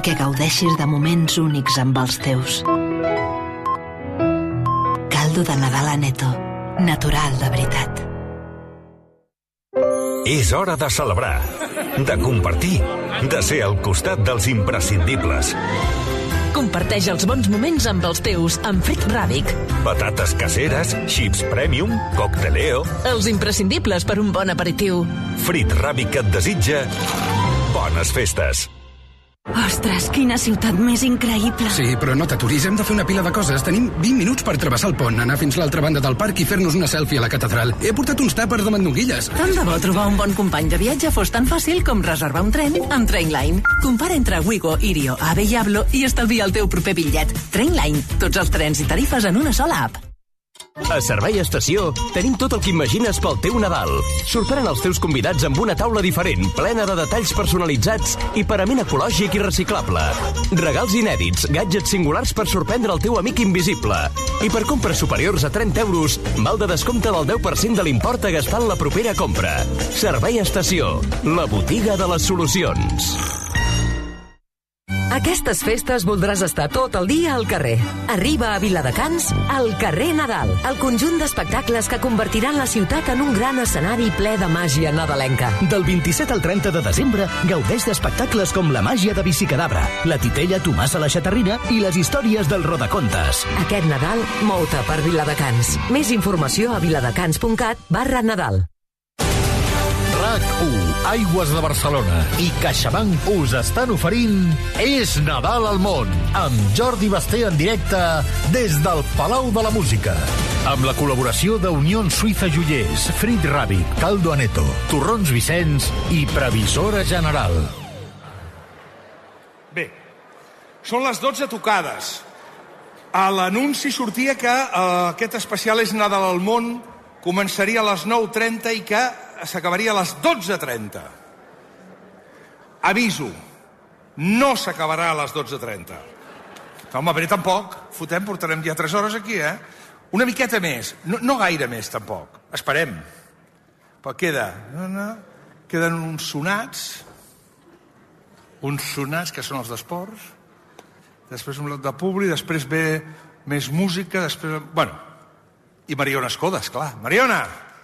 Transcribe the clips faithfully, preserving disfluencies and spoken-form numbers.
perquè gaudeixis de moments únics amb els teus. Caldo de Nadal Aneto, natural de veritat. És hora de celebrar, de compartir, de ser al costat dels imprescindibles. Comparteix els bons moments amb els teus amb Frit Ràbic. Patates caseres, chips premium, cocteleo... Els imprescindibles per un bon aperitiu. Frit Ràbic et desitja bones festes. Ostres, quina ciutat més increïble. Sí, però no t'aturis, hem de fer una pila de coses. Tenim vint minuts per travessar el pont, anar fins l'altra banda del parc i fer-nos una selfie a la catedral. He portat uns tàpers de mandonguilles. Tant de bo trobar un bon company de viatge fos tan fàcil com reservar un tren amb Trainline. Compara entre Wigo, Irio, Ave i Ablo i estalvia el teu proper bitllet. Trainline, tots els trens i tarifes en una sola app. A Servei Estació tenim tot el que imagines pel teu Nadal. Sorprèn els teus convidats amb una taula diferent, plena de detalls personalitzats i parament ecològic i reciclable. Regals inèdits, gadgets singulars per sorprendre el teu amic invisible. I per compres superiors a trenta euros, val de descompte del deu per cent de l'import a gastar en la propera compra. Servei Estació, la botiga de les solucions. Aquestes festes voldràs estar tot el dia al carrer. Arriba a Viladecans el Carrer Nadal, el conjunt d'espectacles que convertiran la ciutat en un gran escenari ple de màgia nadalenca. Del vint-i-set al trenta de desembre gaudeix d'espectacles com La màgia de Bicicadabra, La titella Tomàs a la Xatarrina i les històries del Rodacontes. Aquest Nadal, mou-te per Viladecans. Més informació a viladecans.cat barra Nadal. RAC u, Aigües de Barcelona i CaixaBank us estan oferint És Nadal al món, amb Jordi Basté en directe des del Palau de la Música. Amb la col·laboració d'Unión Suïssa Joiers, Frit Ràbic, Caldo Aneto, Torrons Vicenç i Previsora General. Bé, són les dotze tocades. A l'anunci sortia que eh, aquest especial És Nadal al món començaria a les nou trenta i que s'acabaria a les dotze trenta. Aviso, no s'acabarà a les dotze trenta. Home, bé, tampoc. Fotem, portarem ja tres hores aquí, eh? Una miqueta més, no, no gaire més, tampoc. Esperem. Però queda... No, no, queden uns sonats, uns sonats que són els d'esports, després un bloc de publi, després ve més música, després... Bueno, i Mariona Escoda, esclar. Mariona!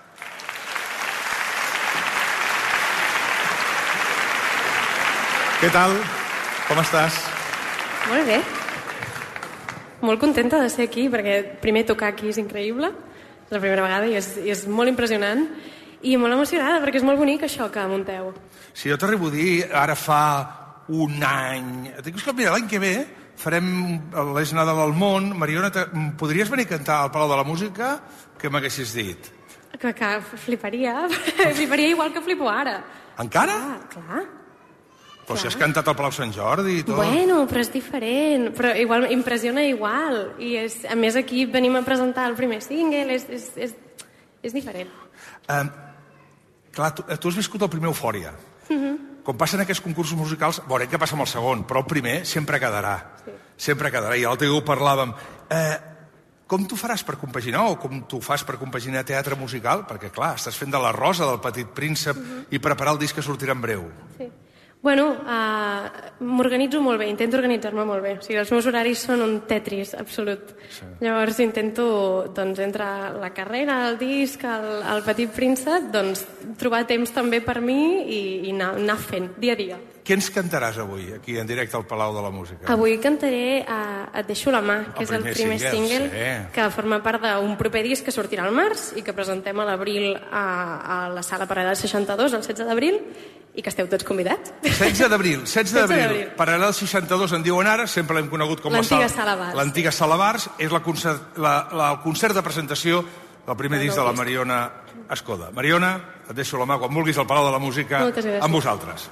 Què tal? Com estàs? Molt bé. Molt contenta de ser aquí, perquè primer tocar aquí és increïble, és la primera vegada i és, i és molt impressionant, i molt emocionada, perquè és molt bonic això que munteu. Si jo t'arribo a dir, ara fa un any... Et dic que mira, l'any que ve farem l'És Nadal al món. Mariona, podries venir a cantar al Palau de la Música? Què m'haguessis dit? Que, que fliparia, fliparia igual que flipo ara. Encara? Ah, clar. Però si has cantat al Palau Sant Jordi i tot... Bueno, però és diferent, però igual impressiona igual. I és, a més aquí venim a presentar el primer single, és, és, és, és diferent. Um, clar, tu, tu has viscut el primer Eufòria. Uh-huh. Com passen aquests concursos musicals, veurem què passa amb el segon, però el primer sempre quedarà. Sí. Sempre quedarà. I l'altre dia ho parlàvem. Eh, com tu faràs per compaginar, o com tu fas per compaginar teatre musical? Perquè, clar, estàs fent de La Rosa, del Petit Príncep, uh-huh. i preparar el disc que sortirà en breu. Sí. Bueno, uh, m'organitzo molt bé, intento organitzar-me molt bé. O sigui, els meus horaris són un tetris absolut. Sí. Llavors intento, doncs, entre la carrera, el disc, el, el Petit Príncep, doncs, trobar temps també per mi i, i anar, anar fent, dia a dia. Què ens cantaràs avui, aquí en directe al Palau de la Música? Avui cantaré uh, Et deixo la mà, que el és el primer single, single sí. que forma part d'un proper disc que sortirà al març i que presentem a l'abril a, a la Sala Paral·lel seixanta-dos, el setze d'abril, i que esteu tots convidats. setze d'abril, setze d'abril. Paral·lel seixanta-dos en diuen ara, sempre l'hem conegut com l'antiga Sala Bars. L'antiga Sala Bars, és la concert, la, la, el concert de presentació del primer disc de la Mariona Escoda. Mariona, et deixo la mà quan vulguis al Palau de la Música amb vosaltres.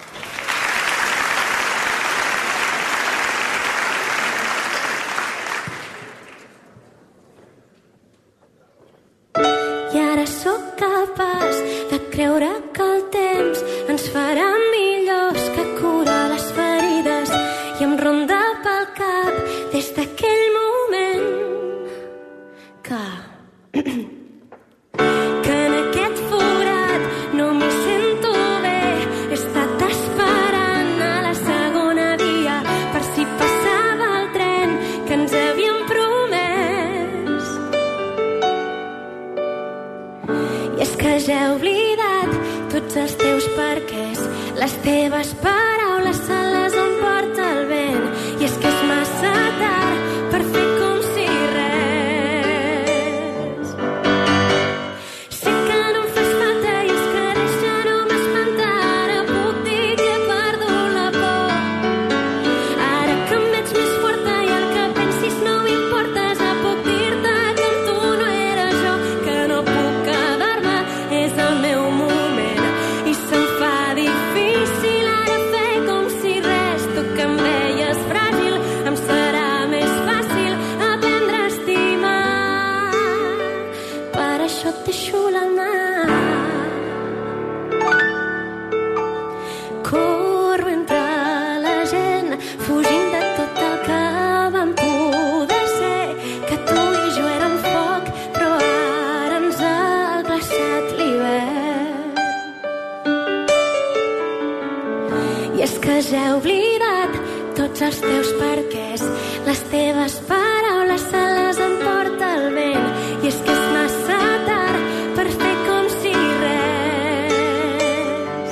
I ara sóc capaç de creure que el temps ens farà millors, que cura les ferides i em ronda pel cap des d'aquell moment que que en aquest forat no m'hi sento bé. He estat esperant teves paraules se les emporta el vent i és que és massa tard per fer com si res. Sé que no em fas falta i és que deixa no m'espanta, ara puc dir que he perdut la por. Ara que em veig més forta i el que pensis no m'importa, ja puc dir-te que amb tu no era jo, que no puc quedar-me, és el meu moment i se'm fa difícil ara fer com si res. Tu que em veies fràgil, em serà més fàcil aprendre a estimar. Per això et deixo la mà. Corro entre la gent, fugint de tot el que vam poder ser, que tu i jo érem foc, però ara ens ha glaçat l'hivern. I és que ja he oblidat tots els teus perquès, les teves paraules se les emporta el vent i és que és massa tard per fer com si res.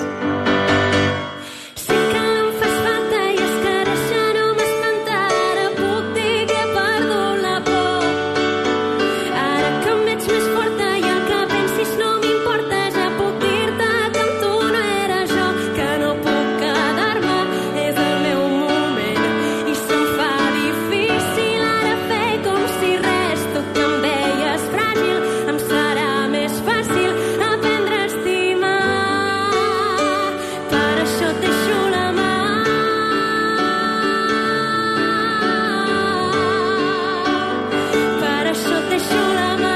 Sé que no em fas falta i és que deixa no m'espanta, ara puc dir que he perdut la por. Ara que em veig més forta i el que pensis no m'importa, ja puc dir-te que amb tu no era jo, que no puc quedar-me, és el meu moment i se'm fa difícil ara fer com si res. Tu que em veies fràgil, em serà més fàcil aprendre a estimar. Per això et deixo la mà. Per això et deixo la mà.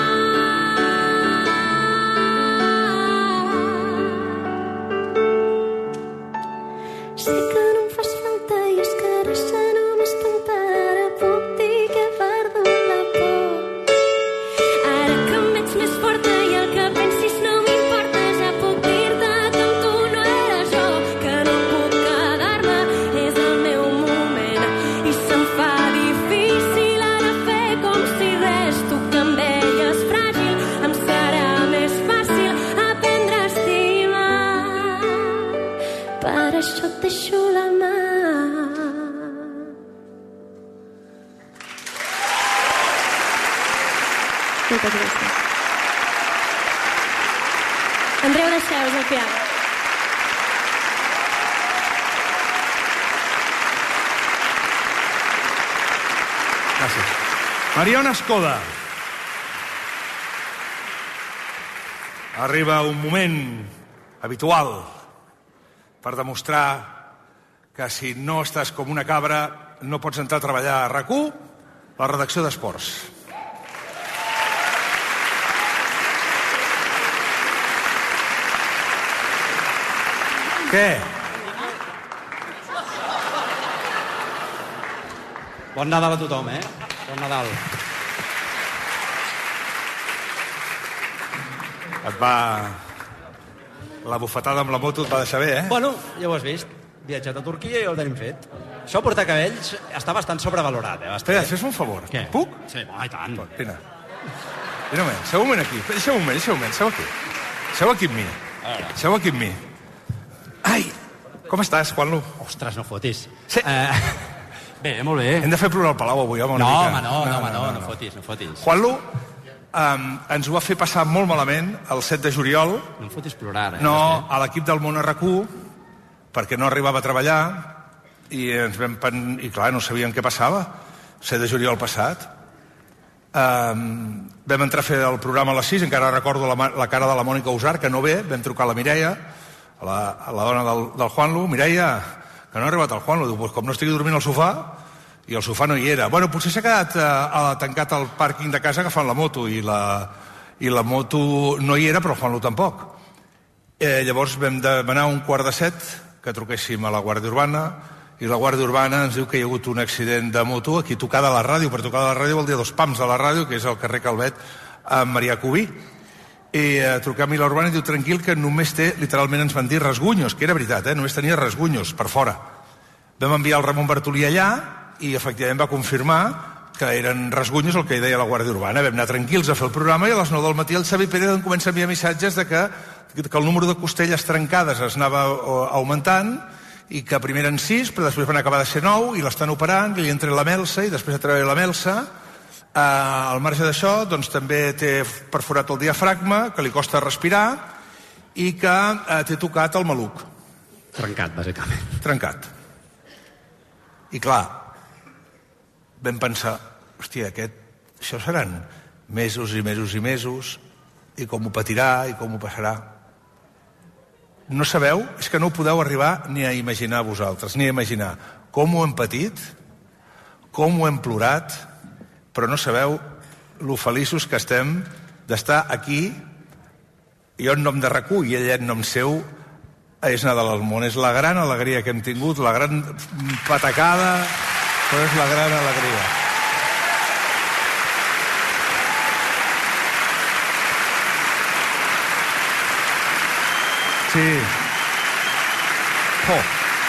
Sé que no em fas falta i és que ara ja no m'espanta, ara puc dir que he perdut la por. Ara que em veig més forta i el que pensis no m'importa, ja puc dir-te que amb tu no era jo, que no puc quedar-me, és el meu moment i se'm fa difícil ara fer com si res. Tu que em veies fràgil, em serà més fàcil aprendre a estimar. Per això et deixo la mà. Moltes gràcies. Andreu Deixeus, al piano. Gràcies. Mariona Escoda. Arriba un moment habitual per demostrar que si no estàs com una cabra no pots entrar a treballar a RAC u, la redacció d'Esports. Què? Bon Nadal a tothom, eh? Bon Nadal. Et va... La bufetada amb la moto et va deixar bé, eh? Bueno, ja ho has vist. Viatjat a Turquia i ja ho tenim fet. Això portar cabells està bastant sobrevalorat, eh? Espera, fes un favor. Què? Puc? Sí, oh, i tant. Vine. Vine un moment, seu un moment aquí. Deixeu un moment, deixeu un moment, seu aquí. Seu aquí amb mi. Seu aquí amb mi. Ai, com estàs, Juanlu? Ostres, no fotis. Sí. Uh, bé, molt bé. Hem de fer plorar al Palau avui, home, una no, mica. Home, no, no, home, no, no, no fotis, no fotis. Juanlu, um, ens ho va fer passar molt malament el set de juliol. No em fotis plorar, eh? No, a l'equip del Món a RAC u, perquè no arribava a treballar i ens vam pen... i clar, no sabíem què passava. set de juliol passat. Um, vam entrar a fer el programa a les sis, encara recordo la, la cara de la Mònica Usar, que no ve, vam trucar a la Mireia, a la, a la dona del, del Juanlu. Mireia, que no ha arribat el Juanlu. Diu, pues, com no estigui dormint al sofà, i el sofà no hi era. Bueno, potser s'ha quedat uh, tancat al pàrquing de casa agafant la moto, i la, i la moto no hi era, però el Juanlu tampoc. Eh, llavors vam demanar un quart de set que truquéssim a la Guàrdia Urbana, i la Guàrdia Urbana ens diu que hi ha hagut un accident de moto aquí tocada a la ràdio. Per tocar a la ràdio vol dir dos pams a la ràdio, que és el carrer Calvet amb Marià Cubí. I eh, truquem a la Urbana i diu, tranquil, que només té, literalment ens van dir rasgunyos, que era veritat, eh? Només tenia rasgunyos per fora. Vam enviar el Ramon Bartolí allà i efectivament va confirmar que eren rasgunyos el que hi deia la Guàrdia Urbana. Vam anar tranquils a fer el programa i a les nou del matí el Xavi Pérez em comença a enviar missatges de que que el número de costelles trencades es anava augmentant i que primer eren sis, però després van acabar de ser nou i l'estan operant, i li entra la melsa i després de treure la melsa, eh, al marge d'això, doncs també té perforat el diafragma, que li costa respirar i que eh, té tocat el maluc. Trencat, bàsicament. Trencat. I clar, vam pensar, hòstia, aquest, això seran mesos i mesos i mesos, i com ho patirà i com ho passarà. No sabeu, és que no ho podeu arribar ni a imaginar vosaltres, ni a imaginar com ho hem patit, com ho hem plorat, però no sabeu lo feliços que estem d'estar aquí, jo en nom de RAC u i ell en nom seu. És Nadal al món, és la gran alegria que hem tingut, la gran patacada, però és la gran alegria. Sí. Oh.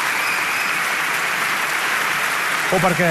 Oh, perquè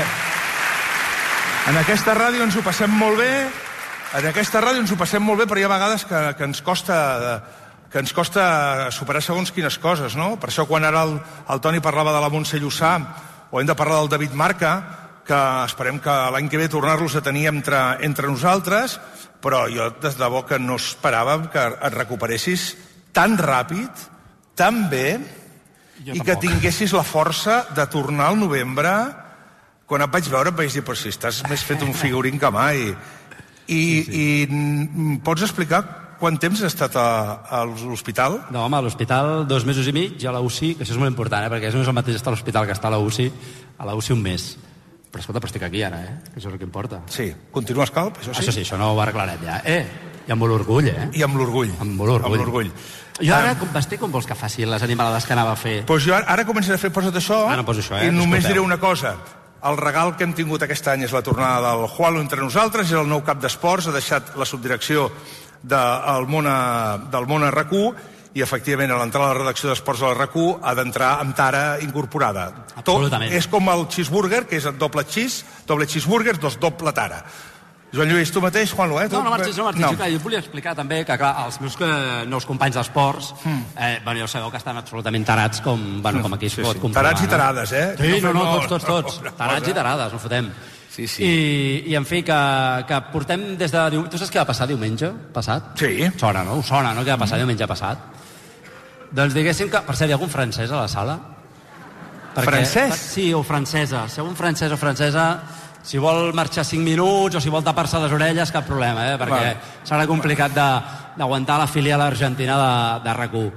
en aquesta ràdio ens ho passem molt bé, en aquesta ràdio ens ho passem molt bé, però hi ha vegades que, que ens costa... que ens costa superar segons quines coses, no? Per això quan ara el, el Toni parlava de la Montse Llussà, o hem de parlar del David Marca, que esperem que l'any que ve tornar-los a tenir entre, entre nosaltres, però jo des de bo que no esperava que et recuperessis tan ràpid, tan bé, jo i tampoc. Que tinguessis la força de tornar al novembre. Quan et vaig veure em vaig dir, però si estàs més fet un figurín que mai. I, sí, sí. i pots explicar quant temps has estat a, a l'hospital? No, home, a l'hospital dos mesos i mig, i a la U C I, que això és molt important, eh? Perquè no és el mateix estar a l'hospital que estar a la U C I, a la U C I un mes. Però escolta, però estic aquí ara, eh? Que això és el que importa. Sí, continues calp, això sí? Això sí, això no ho arreglarem ja. Eh, i amb molt orgull, eh? I amb l'orgull. Amb molt orgull. Amb l'orgull. Jo ara, com vestir, com vols que faci les animalades que anava a fer? Doncs pues jo ara començaré a fer, posa't això, ah, no poso això, eh? I només diré una cosa. El regal que hem tingut aquest any és la tornada del Jualo entre nosaltres, és el nou cap d'esports, ha deixat la subdirecció del món a, del món a RAC u, i efectivament a l'entrada a la redacció d'esports de la RAC u ha d'entrar amb tara incorporada. Absolutament. Tot és com el cheeseburger, que és el doble cheese, doble cheeseburger, dos doble tara. Joan Lluís, tu mateix, Juanlo, eh? Tu... No, no marxis, no marxis. No. Jo volia explicar també que, clar, els meus que, nous companys d'esports, mm. eh, bueno, ja sabeu que estan absolutament tarats, com, bueno, com aquí es sí, pot sí. comprovar. Tarats i tarades, eh? Sí, no, no, tots, tots, tots. Tarats i tarades, no fotem. Sí, sí. I, I, en fi, que, que portem des de... Tu saps què va passar diumenge passat? Sí. Sona, no? Us sona, no? Què va passar mm. diumenge passat? Doncs diguéssim que... Per cert, hi ha algun francès a la sala? Perquè, francès? Sí, o francesa. Si hi ha un francès o francesa, si vol marxar cinc minuts o si vol tapar-se les orelles, cap problema, eh? Perquè vale. Serà complicat d'aguantar la filial argentina de, de RAC u.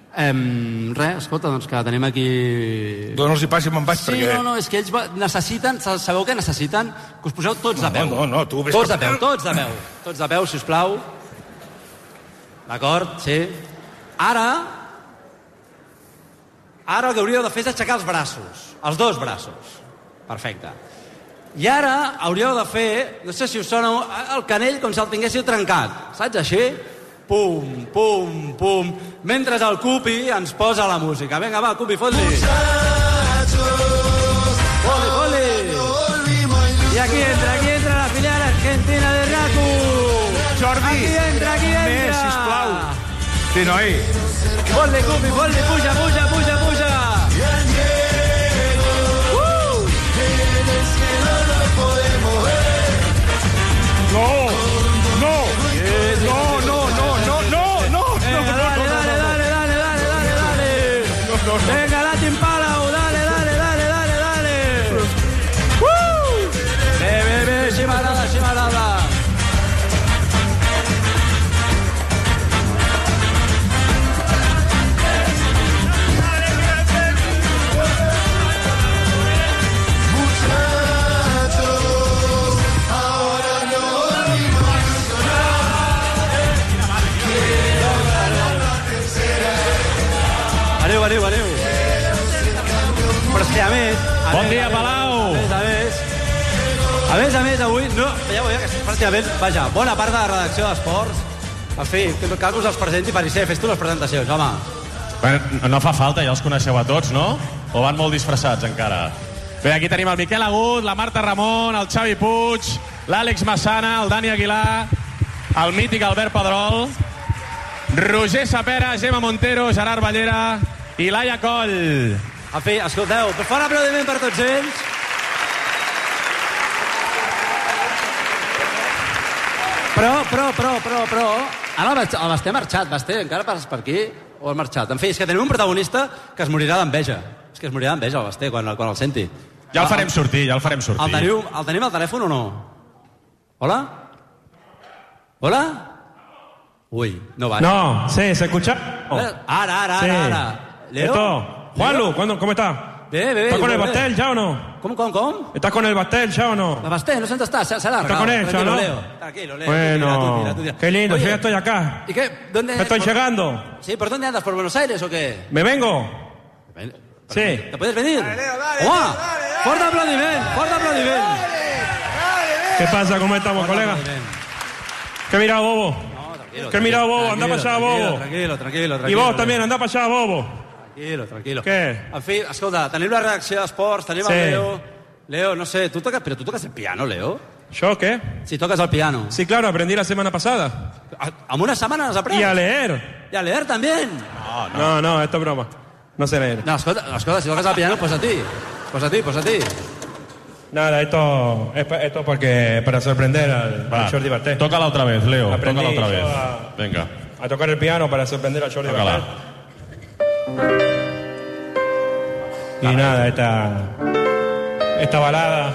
Um, res, escolta, doncs que tenim aquí... Dóna'ls-hi pas i me'n vaig, sí, perquè... Sí, no, no, és que ells necessiten... Sabeu què necessiten? Que us poseu tots de peu. No, no, no, tu ves... Tots de peu, tots de peu. Tots de peu, sisplau. D'acord, sí. Ara... Ara el que hauríeu de fer és aixecar els braços. Els dos braços. Perfecte. I ara hauríeu de fer... No sé si us sona el canell com si el tinguéssiu trencat. Saps, així? Pum, pum, pum. Mentre el Cupi ens posa la música. Vinga, va, Cupi, fot-li. Fot-li, fot-li. I aquí entra, aquí entra la filial argentina de RAC u. Jordi. Aquí entra, aquí entra. Més, sisplau. Sí, noi. Fot-li, Cupi, fot-li. Puja, puja, puja, puja. Uh! No, no, no, no, no, no, no, no. Venga, dale, dale, dale, dale, dale, dale, dale. No, no, no. Venga, Latin Palau, dale, dale, dale, dale, dale. Uh! Bé, bé, bé, així m'agrada, així m'agrada. Aneu, aneu, aneu. Però és que a més... A bon més, dia, a Palau! A més, a més... A més, a més, avui... No, ja veieu que pràcticament... Vaja, bona part de la redacció d'esports... En fi, cal que us els presenti. Parisser, fes tu les presentacions, home. Bueno, no fa falta, ja els coneixeu a tots, no? O van molt disfressats, encara? Bé, aquí tenim el Miquel Agut, la Marta Ramon, el Xavi Puig, l'Àlex Massana, el Dani Aguilar, el mític Albert Pedrol... Roger Sapera, Gemma Montero, Gerard Ballera i Laia Coll. En fi, escolteu, per fora aplaudiment per tots ells. Però, però, però, però, però... Ara el Basté ha marxat. Basté, encara passes per aquí? O ha marxat? En fi, és que tenim un protagonista que es morirà d'enveja. És que es morirà d'enveja, el Basté, quan, quan el senti. Ja el farem sortir, ja el farem sortir. El teniu, el tenim al telèfon o no? Hola? Hola? Ui, no va. No, sí, ¿se escucha? Oh. Ara, ara, sí. ara, ara. Leo? Esto, Juanlu, ¿cuándo, ¿cómo está? Bé, bé, ¿Estás con el bé. pastel ya o no? Com, com, com? ¿Estás con el pastel ya o no? El pastel, no sé on està, s'ha largado. ¿Estás con él ya o no? Leo. Tranquilo, Leo. Bueno, tú tira, tú tira, tú tira. qué lindo, Oye, yo ya estoy acá. ¿Y qué? ¿Dónde Estoy por... llegando. Sí, ¿por dónde andas? ¿Por Buenos Aires o qué? ¿Me vengo? Sí. ¿Te puedes venir? Dale, Leo, dale, ¡Home! Dale, dale, ¡Fort aplaudiment! ¡Fort aplaudiment! ¿Qué pasa? ¿Cómo estamos, colega? ¿Qué mira, bobo? ¿Qué mira, bobo? Anda para allá, bobo. Tranquilo, tranquilo, tranquilo. Y vos también, anda para allá, bobo. Tranquilo, tranquilo. Què? En fi, escolta, tenim la redacció d'esports, tenim Sí. el Leo. Leo, no sé, tu toques, però tu toques el piano, Leo? ¿Yo qué? Si toques el piano. Sí, claro, aprendí la semana pasada. ¿En una setmana has après? Y a leer. ¿Y a leer también? No, no, no, no esto es broma. No sé leer. No, escolta, escolta, si toques el piano, pues a ti. Pues a ti, pues a ti. Nada, esto es pa- esto porque para sorprender al, Va, al Jordi Basté. Tócala otra vez, Leo. Aprendí Tócala otra yo vez. a- Venga. A tocar el piano para sorprender al Jordi Tócala. Basté. Y nada, esta esta balada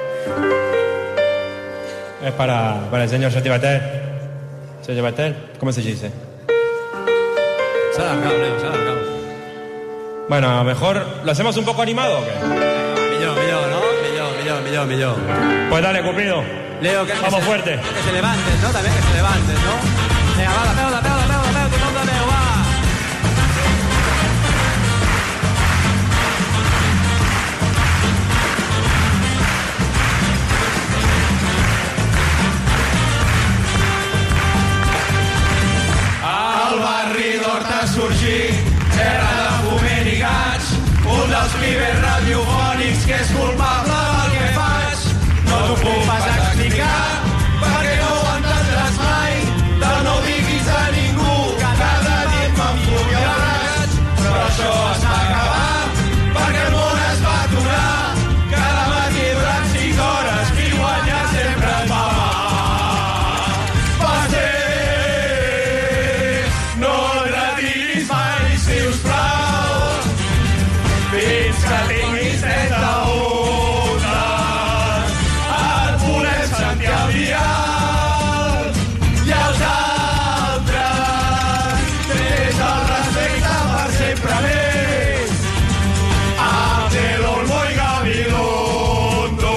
es para, para el señor Jordi Basté. ¿Señor Basté? ¿Cómo se dice? Se ha alargado, Leo, se ha alargado. Bueno, mejor lo hacemos un poco animado o qué? Millor, millor, no? Millor, millor, millor, millor. Pues dale, Cupido. Leo, que, Vamos que se, fuerte. Que se levantes, ¿no? También que se levantes, ¿no? Venga, va, la pego, la pego, la pego, la pego, tothom la pego, va! Al barri d'Horta sorgit, terra de foment i gaig, un dels pibes radiofònics que és culpable del que faig. No t'ho puc pas explicar, perquè no ho entendràs mai. De no diguis a ningú, que cada nit m'enfuri el raig. Però això es va acabar, perquè el món es va aturar. Cada matí durant sis hores, qui guanya sempre es va amar. Basté, no et retiris mai, sisplau, fins que tinguis trenta-un anys. Et volem sentir al dial i els altres des del respecte per sempre més. Abdel Olmo i Gabilondo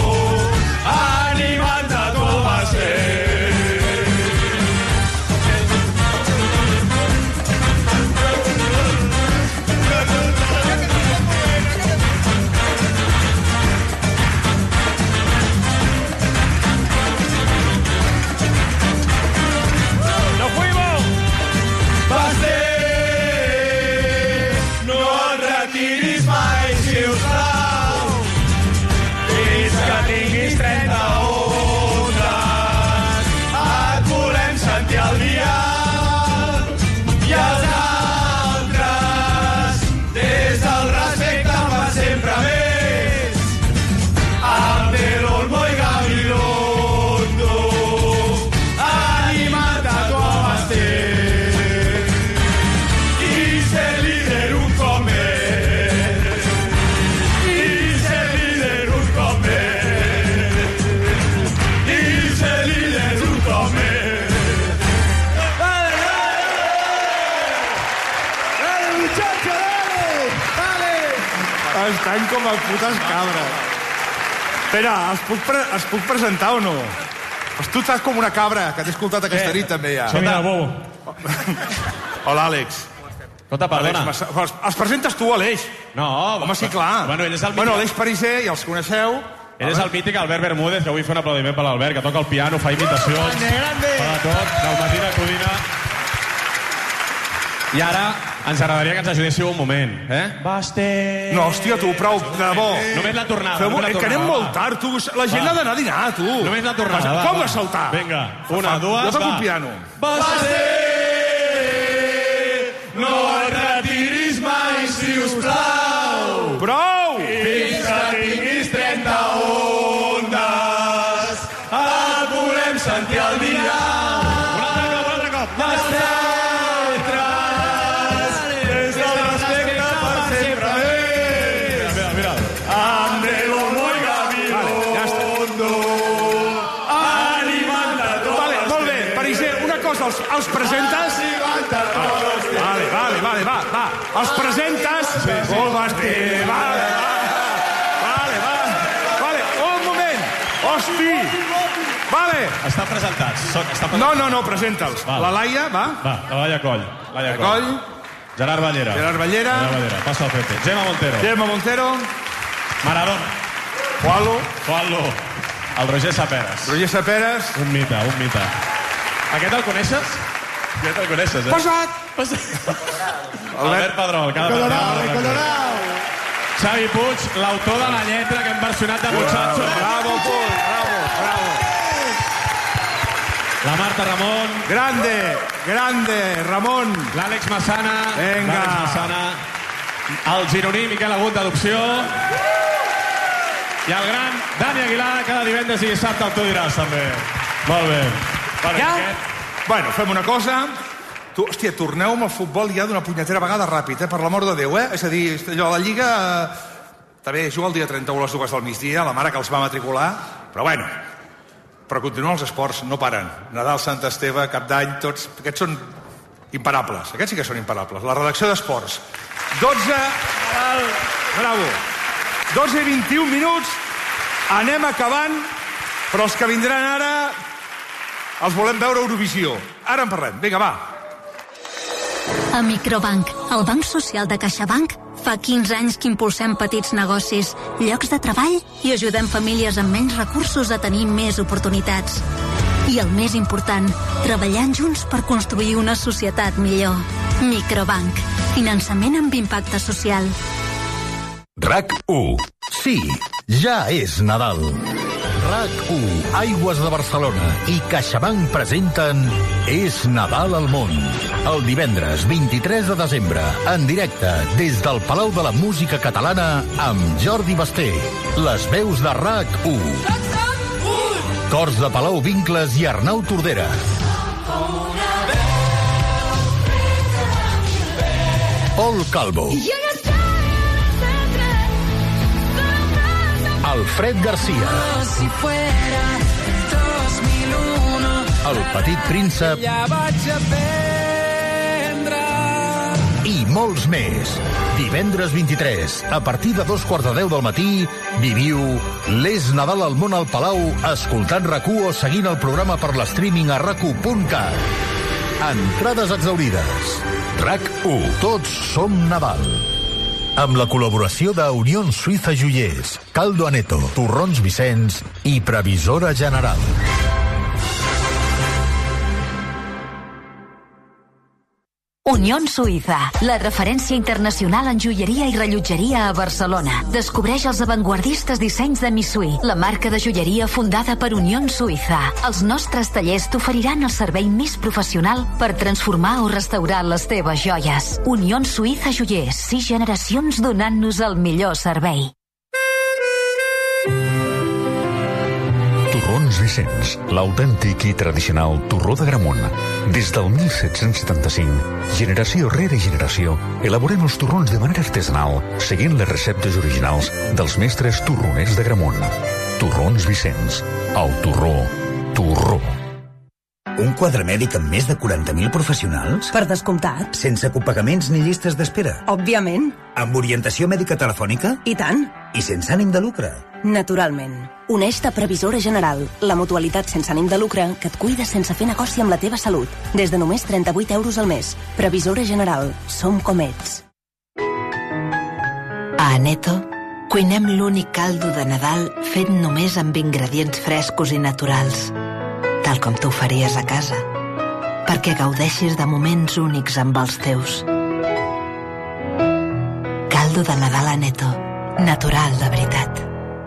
animant a tu a ser. ¡Nos fuimos! Basté, no et retiris mai, sisplau, fins que tinguis trenta-un anys. Et volem sentir al dial i els altres des del respecte per sempre més. Abdel Olmo i Gabilondo animat a tu a Basté i ser líder un cop més, i ser líder un cop més, i ser líder un cop més. Dale, dale, muchacho, dale, dale. Estan com a putes cabres. Espera, es puc, pre es puc presentar o no? Pues tu estàs com una cabra, que t'he escoltat aquesta nit també ja. Sí, mira, bobo. Hola, Àlex. Escolta, perdona. Àlex, es, es presentes tu, Aleix. No, Home, sí, clar. Bueno, ell és el mític. Bueno, Aleix Pariser, ja els coneixeu. Ell és el mític Albert Bermúdez, que vull fer un aplaudiment per l'Albert, que toca el piano, fa imitacions. Grande, grande. Fa de tot, Dalmatina, Codina. I ara ens agradaria que ens ajudéssiu un moment, eh? Basté... No, hòstia, tu, prou, de debò. Només la tornada. Feu, només la eh, que tornada, anem va. molt tard, tu. La gent Va. ha d'anar a dinar, tu. Només la tornada, va, Com va. a saltar? Vinga, una, Va, dues, jo toco va. el piano. Basté! no et retiris mai, si us plau. Prou! Fins que tinguis trenta ondes, et volem sentir al dia. Un altre cop, un altre cop. Les lletres, des del respecte per sempre. Mira, mira. Andreu Moll Gabilondo, animant de tots. Vale, molt bé. Pariser, una cosa, els, els presentes? Vale, vale, vale, va, va. Els presentes? Com estem? Vale, vale, vale. Vale, un moment. Hosti. Vale. Estan presentats. Són, estan presentats. No, no, no, presenta'ls. La Laia, va. Va, la Laia Coll. Laia Coll. Coll. Gerard Ballera. Gerard Ballera. Gerard Ballera. Passa al frente. Gemma Montero. Gemma Montero. Maradona. Juanlo. Juanlo. El Roger Saperes. Roger Saperes. Un mite, un mite. Aquest el coneixes? Aquest el coneixes, eh? Posa't! Posa't. Albert Pedrol. Cada Colorau, Colorau. Xavi Puig, l'autor de la lletra que hem versionat de Muchacho. Bravo, Puig, bravo, bravo. La Marta Ramon. Grande, grande, Ramon. L'Àlex Massana. Vinga. L'Àlex Massana. El gironí Miquel Agut d'Adopció. I el gran Dani Aguilar, cada divendres i dissabte el tu diràs, també. Molt bé. Bueno, Ja? aquest... Bueno, fem una cosa. Tu, hòstia, torneu amb el futbol ja d'una punyetera vegada ràpid, eh? Per l'amor de Déu, eh? És a dir, allò, la Lliga... Eh, també juga el dia trenta-u a les dues del migdia, la mare que els va matricular, però bueno, però continuen els esports, no paren. Nadal, Sant Esteve, Cap d'Any, tots... Aquests són imparables, aquests sí que són imparables. La redacció d'esports. dotze... Bravo. dotze i vint-i-un minuts, anem acabant, però els que vindran ara els volem veure a Eurovisió. Ara en parlem. Vinga, va. A Microbank, el banc social de CaixaBank, fa quinze anys que impulsem petits negocis, llocs de treball i ajudem famílies amb menys recursos a tenir més oportunitats. I el més important, treballant junts per construir una societat millor. Microbank, finançament amb impacte social. RAC u. Sí, ja és Nadal. RAC u, Aigües de Barcelona i CaixaBank presenten És Nadal al món. El divendres vint-i-tres de desembre, en directe des del Palau de la Música Catalana amb Jordi Basté. Les veus de RAC u. Cors de Palau Vincles i Arnau Tordera. Pol Calvo. Alfred Garcia. El Petit Príncep. I molts més. Divendres vint-i-tres, a partir de dos quarts de deu del matí, viviu l'És Nadal al món al Palau, escoltant RAC u o seguint el programa per l'streaming a rac u punt cat. Entrades exhaurides. RAC u. Tots som Nadal. Amb la col·laboració de Unión Suïssa Joiers, Caldo Aneto, Torrons Vicenç i Previsora General. Unión Suïssa, la referència internacional en joieria i rellotgeria a Barcelona. Descobreix els avantguardistes dissenys de Missui, la marca de joieria fundada per Unión Suïssa. Els nostres tallers t'oferiran el servei més professional per transformar o restaurar les teves joies. Unión Suïssa Joiers, sis generacions donant-nos el millor servei. Torrons Vicenç, l'autèntic i tradicional torró d'Agramunt. Des del mil set-cents setanta-cinc, generació rere generació, elaborem els torrons de manera artesanal, seguint les receptes originals dels mestres torroners d'Agramunt. Torrons Vicenç, el torró, torró. Un quadre mèdic amb més de quaranta mil professionals? Per descomptat. Sense copagaments ni llistes d'espera? Òbviament. Amb orientació mèdica telefònica? I tant. I sense ànim de lucre? Naturalment. Uneix-te a Previsora General, la mutualitat sense ànim de lucre que et cuida sense fer negoci amb la teva salut. Des de només trenta-vuit euros al mes. Previsora General. Som com ets. A Aneto, cuinem l'únic caldo de Nadal fet només amb ingredients frescos i naturals, tal com tu faries a casa, perquè gaudeixis de moments únics amb els teus. Caldo de Nadal Aneto, natural de veritat.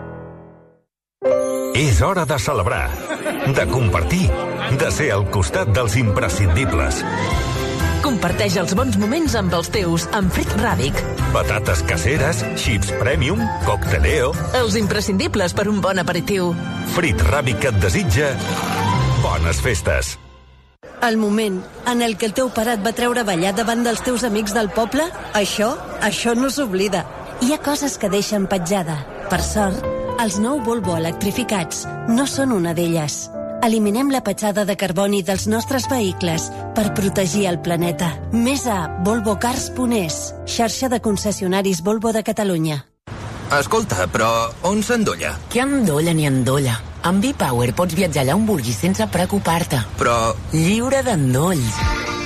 És hora de celebrar, de compartir, de ser al costat dels imprescindibles. Comparteix els bons moments amb els teus amb Frit Ràbic. Patates caseres, chips premium, cocteleo... Els imprescindibles per un bon aperitiu. Frit Ràbic et desitja bones festes. El moment en el que el teu pare et va treure a ballar davant dels teus amics del poble, això, això no s'oblida. Hi ha coses que deixen petjada. Per sort, els nou Volvo electrificats no són una d'elles. Eliminem la petjada de carboni dels nostres vehicles per protegir el planeta. Més a volvo cars punt es, xarxa de concessionaris Volvo de Catalunya. Escolta, però on s'endolla? Què endolla ni endolla? Amb V-Power pots viatjar allà on vulguis sense preocupar-te. Però... Lliure d'endolls.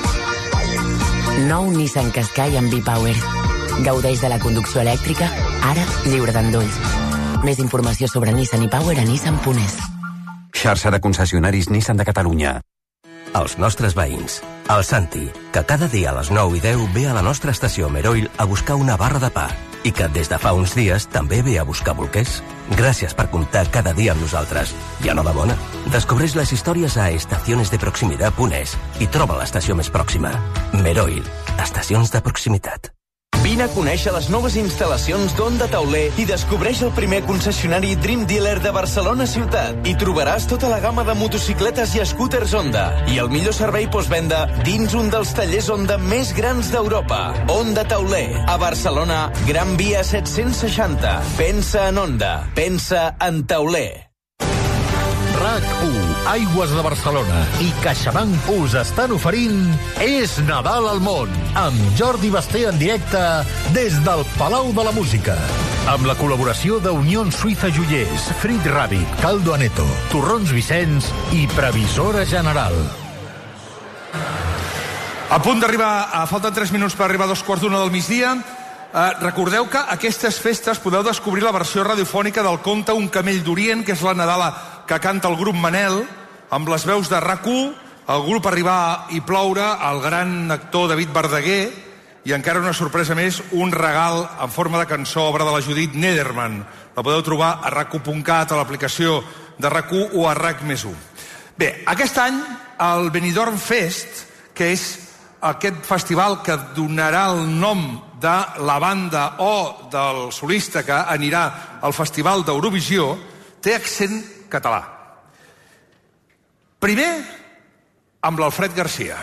Nou Nissan Qashqai amb V-Power. Gaudeix de la conducció elèctrica, ara lliure d'endolls. Més informació sobre Nissan i Power a nissan punt es. Xarxa de concessionaris Nissan de Catalunya. Els nostres veïns. El Santi, que cada dia a les nou i deu ve a la nostra estació Meroil a buscar una barra de pa i que des de fa uns dies també ve a buscar bolquers. Gràcies per comptar cada dia amb nosaltres. I enhorabona. Descobreix les històries a estaciones de proximitat punt es i troba l'estació més pròxima. Meroil, estacions de proximitat. Vine a conèixer les noves instal·lacions d'Honda Tauler i descobreix el primer concessionari Dream Dealer de Barcelona ciutat. Hi trobaràs tota la gamma de motocicletes i scooters Honda i el millor servei postvenda dins un dels tallers Honda més grans d'Europa. Honda Tauler, a Barcelona, Gran Via set-cents seixanta. Pensa en Honda, pensa en Tauler. RAC u, Aigües de Barcelona i CaixaBank us estan oferint És Nadal al món, amb Jordi Basté en directe des del Palau de la Música. Amb la col·laboració d'Unión Suïssa Joiers, Frit Ràbic, Caldo Aneto, Torrons Vicenç i Previsora General. A punt d'arribar, a falten tres minuts per arribar a dos quarts d'una del migdia. Uh, recordeu que aquestes festes podeu descobrir la versió radiofònica del conte Un camell d'Orient, que és la Nadala que canta el grup Manel, amb les veus de RAC u, el grup Arribar i Ploure, el gran actor David Verdaguer, i encara una sorpresa més, un regal en forma de cançó, obra de la Judit Nederman. La podeu trobar a rac u punt cat, a l'aplicació de RAC u o a RAC més u. Bé, aquest any el Benidorm Fest, que és aquest festival que donarà el nom de la banda o del solista que anirà al Festival d'Eurovisió, té accent català. Primer, amb l'Alfred Garcia.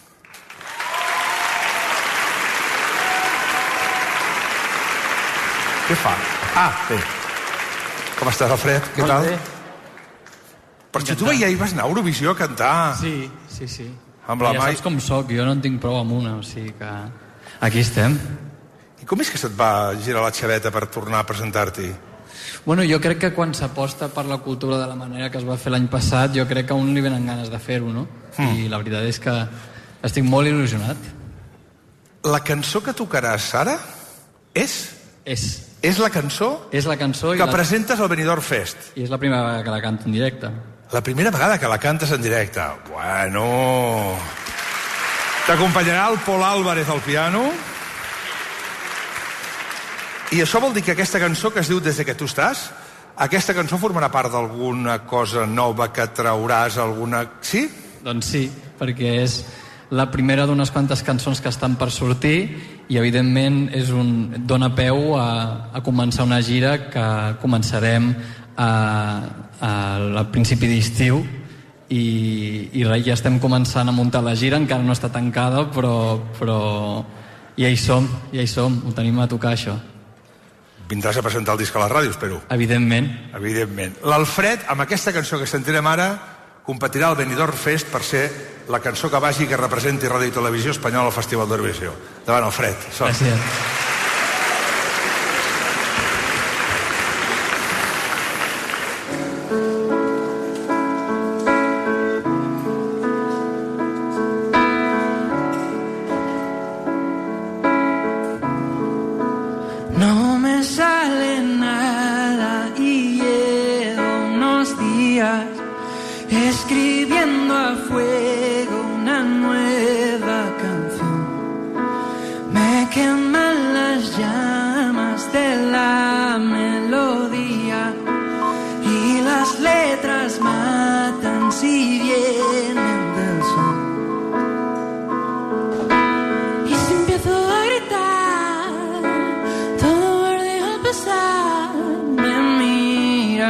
Què fa? Ah, bé. Com estàs, Alfred? Què tal? Però si tu ja hi vas anar a Eurovisió a cantar. Sí, sí, sí. Amb la ja Mai... saps com soc, jo no en tinc prou amb una, o sigui que aquí estem. I com és que se't va girar la xaveta per tornar a presentar-t'hi? Bueno, jo crec que quan s'aposta per la cultura de la manera que es va fer l'any passat, jo crec que a un li venen ganes de fer-ho, no? Mm. I la veritat és que estic molt il·lusionat. La cançó que tocaràs ara és? És. És la cançó? És la cançó que la... presentes al Benidorm Fest. I és la primera vegada que la canto en directe. La primera vegada que la cantes en directe. Bueno... T'acompanyarà el Pol Álvarez al piano. I això vol dir que aquesta cançó que es diu Des que tu estàs, aquesta cançó formarà part d'alguna cosa nova que trauràs, alguna... Sí? Doncs sí, perquè és la primera d'unes quantes cançons que estan per sortir i, evidentment, és un... dona peu a, a començar una gira que començarem a, a, a principi d'estiu i, i res, ja estem començant a muntar la gira, encara no està tancada, però, però ja hi som, ja hi som, ho tenim a tocar, això. Vindràs a presentar el disc a la ràdio, espero. Evidentment. Evidentment. L'Alfred, amb aquesta cançó que sentirem ara, competirà al Benidorm Fest per ser la cançó que vagi que representi Ràdio i Televisió Espanyola al Festival d'Eurovisió. Davant, Alfred. Sort. Gràcies. No me sale nada y llevo unos días escribiendo a fuego una nueva canción. Me queman las llamas de la melodía y las letras matan si vienen del sol.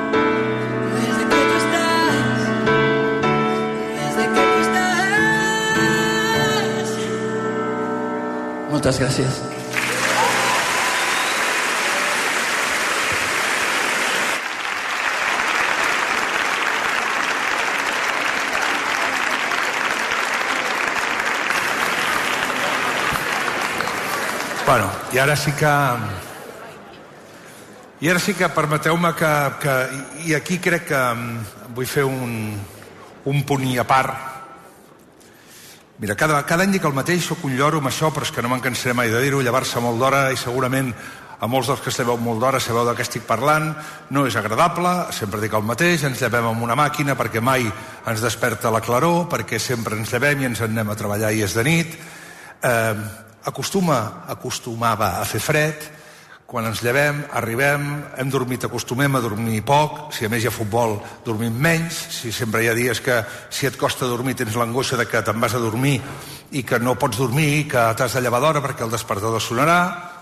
desde que tú estás, desde que tú estás. Moltes gràcies. Bueno, i ara sí que... I ara sí que permeteu-me que, que... I aquí crec que vull fer un, un punt i a part. Mira, cada, cada any dic el mateix, soc un lloro amb això, però és que no me'n cansaré mai de dir-ho, llevar-se molt d'hora, i segurament a molts dels que sabeu molt d'hora sabeu de què estic parlant, no és agradable, sempre dic el mateix, ens llevem amb una màquina perquè mai ens desperta la claror, perquè sempre ens llevem i ens en anem a treballar i és de nit. Eh, acostuma, acostumava a fer fred, quan ens llevem, arribem, hem dormit, acostumem a dormir poc, si a més hi ha futbol dormim menys, si sempre hi ha dies que si et costa dormir tens l'angoixa de que te'n vas a dormir i que no pots dormir i que t'has de llevar d'hora perquè el despertador sonarà,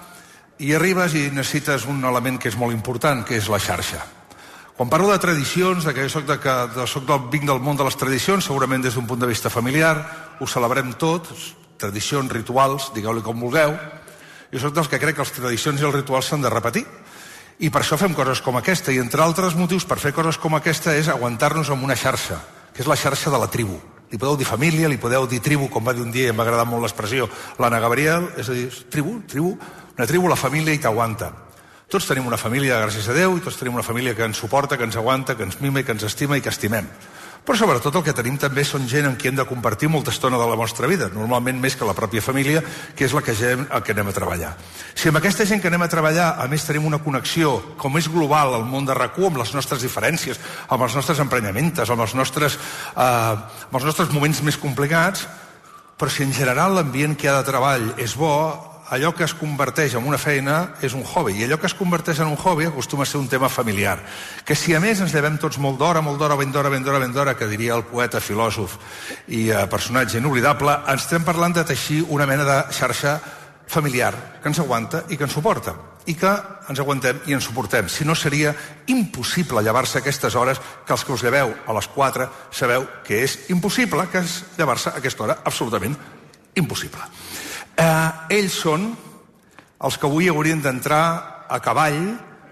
i arribes i necessites un element que és molt important, que és la xarxa. Quan parlo de tradicions, de que jo soc, de que, de, soc del, vinc del món de les tradicions, segurament des d'un punt de vista familiar, ho celebrem tot, tradicions, rituals, digueu-li com vulgueu. Jo soc dels que crec que les tradicions i els rituals s'han de repetir. I per això fem coses com aquesta. I entre altres motius per fer coses com aquesta és aguantar-nos amb una xarxa, que és la xarxa de la tribu. Li podeu dir família, li podeu dir tribu, com va dir un dia i em va agradar molt l'expressió l'Anna Gabriel, és a dir, tribu, tribu, una tribu, la família i t'aguanta. Tots tenim una família, gràcies a Déu, i tots tenim una família que ens suporta, que ens aguanta, que ens mima i que ens estima i que estimem. Però sobretot el que tenim també són gent amb qui hem de compartir molta estona de la nostra vida, normalment més que la pròpia família, que és la que, gent, el que anem a treballar. Si amb aquesta gent que anem a treballar, a més tenim una connexió com és global al món de RAC u, amb les nostres diferències, amb els nostres emprenyaments, amb els nostres, eh, amb els nostres moments més complicats, però si en general l'ambient que hi ha de treball és bo, allò que es converteix en una feina és un hobby, i allò que es converteix en un hobby acostuma a ser un tema familiar, que si a més ens llevem tots molt d'hora, molt d'hora, ben d'hora, ben d'hora, ben d'hora, que diria el poeta, filòsof i eh, personatge inoblidable, ens estem parlant de teixir una mena de xarxa familiar que ens aguanta i que ens suporta, i que ens aguantem i ens suportem. Si no, seria impossible llevar-se a aquestes hores, que els que us lleveu a les quatre sabeu que és impossible que és llevar-se a aquesta hora, absolutament impossible. Eh, ells són els que avui haurien d'entrar a cavall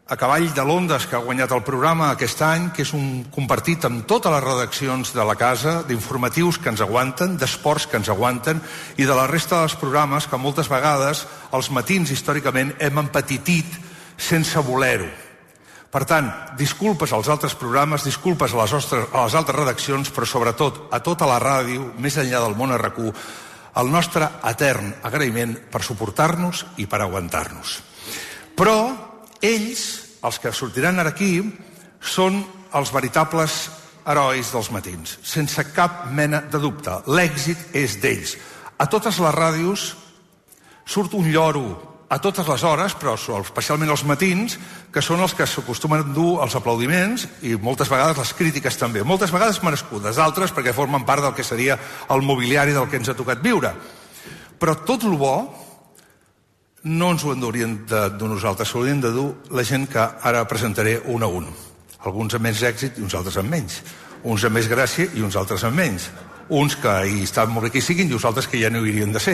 a cavall de l'Ondes, que ha guanyat el programa aquest any, que és un compartit amb totes les redaccions de la casa, d'informatius que ens aguanten, d'esports que ens aguanten, i de la resta dels programes que moltes vegades els matins històricament hem empetitit sense voler-ho. Per tant, disculpes als altres programes, disculpes a les, ostres, a les altres redaccions, però sobretot a tota la ràdio, més enllà del món R Q, el nostre etern agraïment per suportar-nos i per aguantar-nos. Però ells, els que sortiran ara aquí, són els veritables herois dels matins, sense cap mena de dubte. L'èxit és d'ells. A totes les ràdios surt un lloro a totes les hores, però especialment els matins, que són els que s'acostumen a dur els aplaudiments i moltes vegades les crítiques també. Moltes vegades merescudes, altres perquè formen part del que seria el mobiliari del que ens ha tocat viure. Però tot el bo no ens ho endurien de dur nosaltres, s'ho haurien de dur la gent que ara presentaré un a un. Alguns amb més èxit i uns altres amb menys. Uns amb més gràcia i uns altres amb menys. Uns que hi estan molt bé que hi siguin i uns altres que ja no hi haurien de ser.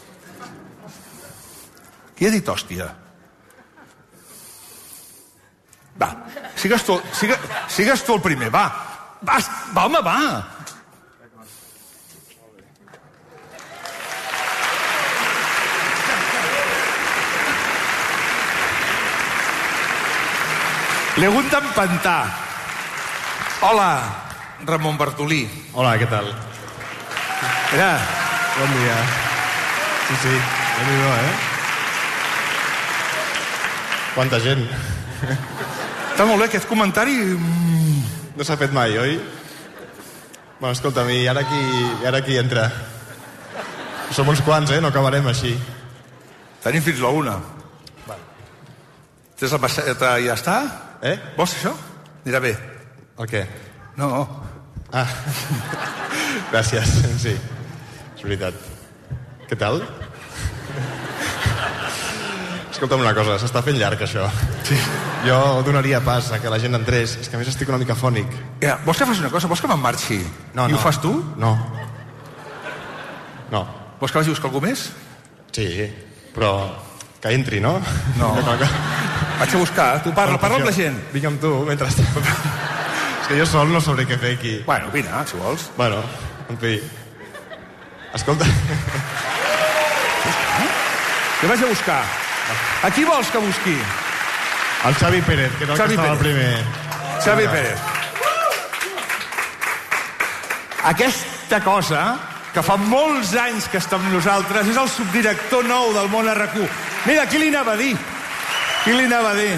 Qui ha dit hòstia? Va, sigues tu, sigues, sigues tu el primer, va. Va, va home, va. L'he hagut d'empantar. Hola, Ramon Bartolí. Hola, què tal? Mira. Bon dia. Sí, sí, déu-n'hi-do, eh? Quanta gent. Està molt bé, aquest comentari... No s'ha fet mai, oi? Bueno, escolta'm, i ara qui, i ara qui entra? Som uns quants, eh? No acabarem així. Tenim fins la una. Tens la passeta i ja està? Eh? Vols això? Anirà bé. El què? No. Ah. Gràcies, sí. És veritat. Què tal? Escolta'm una cosa, s'està fent llarg, això. Sí. Jo donaria pas a que la gent entrés. És que a més estic una mica fònic. Ja, vols que fas una cosa? Vols que me'n marxi? No, I no. ho fas tu? No. No. Vols que vagi a buscar algú més? Sí, però que entri, no? No. Vaig a buscar, tu parla, parla amb la gent. Vinc amb tu, mentrestant. És que jo sol no sabré què fer aquí. Bueno, vine, si vols. Bueno, en fi. Escolta. Què vaig a buscar? A qui vols que busqui? El Xavi Pérez, que és el Xavi que estava el primer. Xavi Pérez. Aquesta cosa, que fa molts anys que està amb nosaltres, és el subdirector nou del món R Q. Mira, qui li anava a dir? Qui li anava a dir?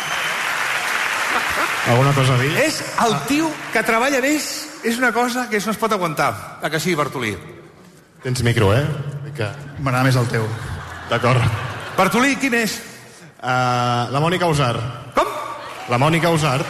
Alguna cosa a dir? És el tio que treballa més, és una cosa que no es pot aguantar. A que sí, Bartolí? Tens micro, eh? Que... M'agrada més el teu. D'acord. Bartolí, qui més? Uh, la Mònica Usart. Com? La Mònica Usart.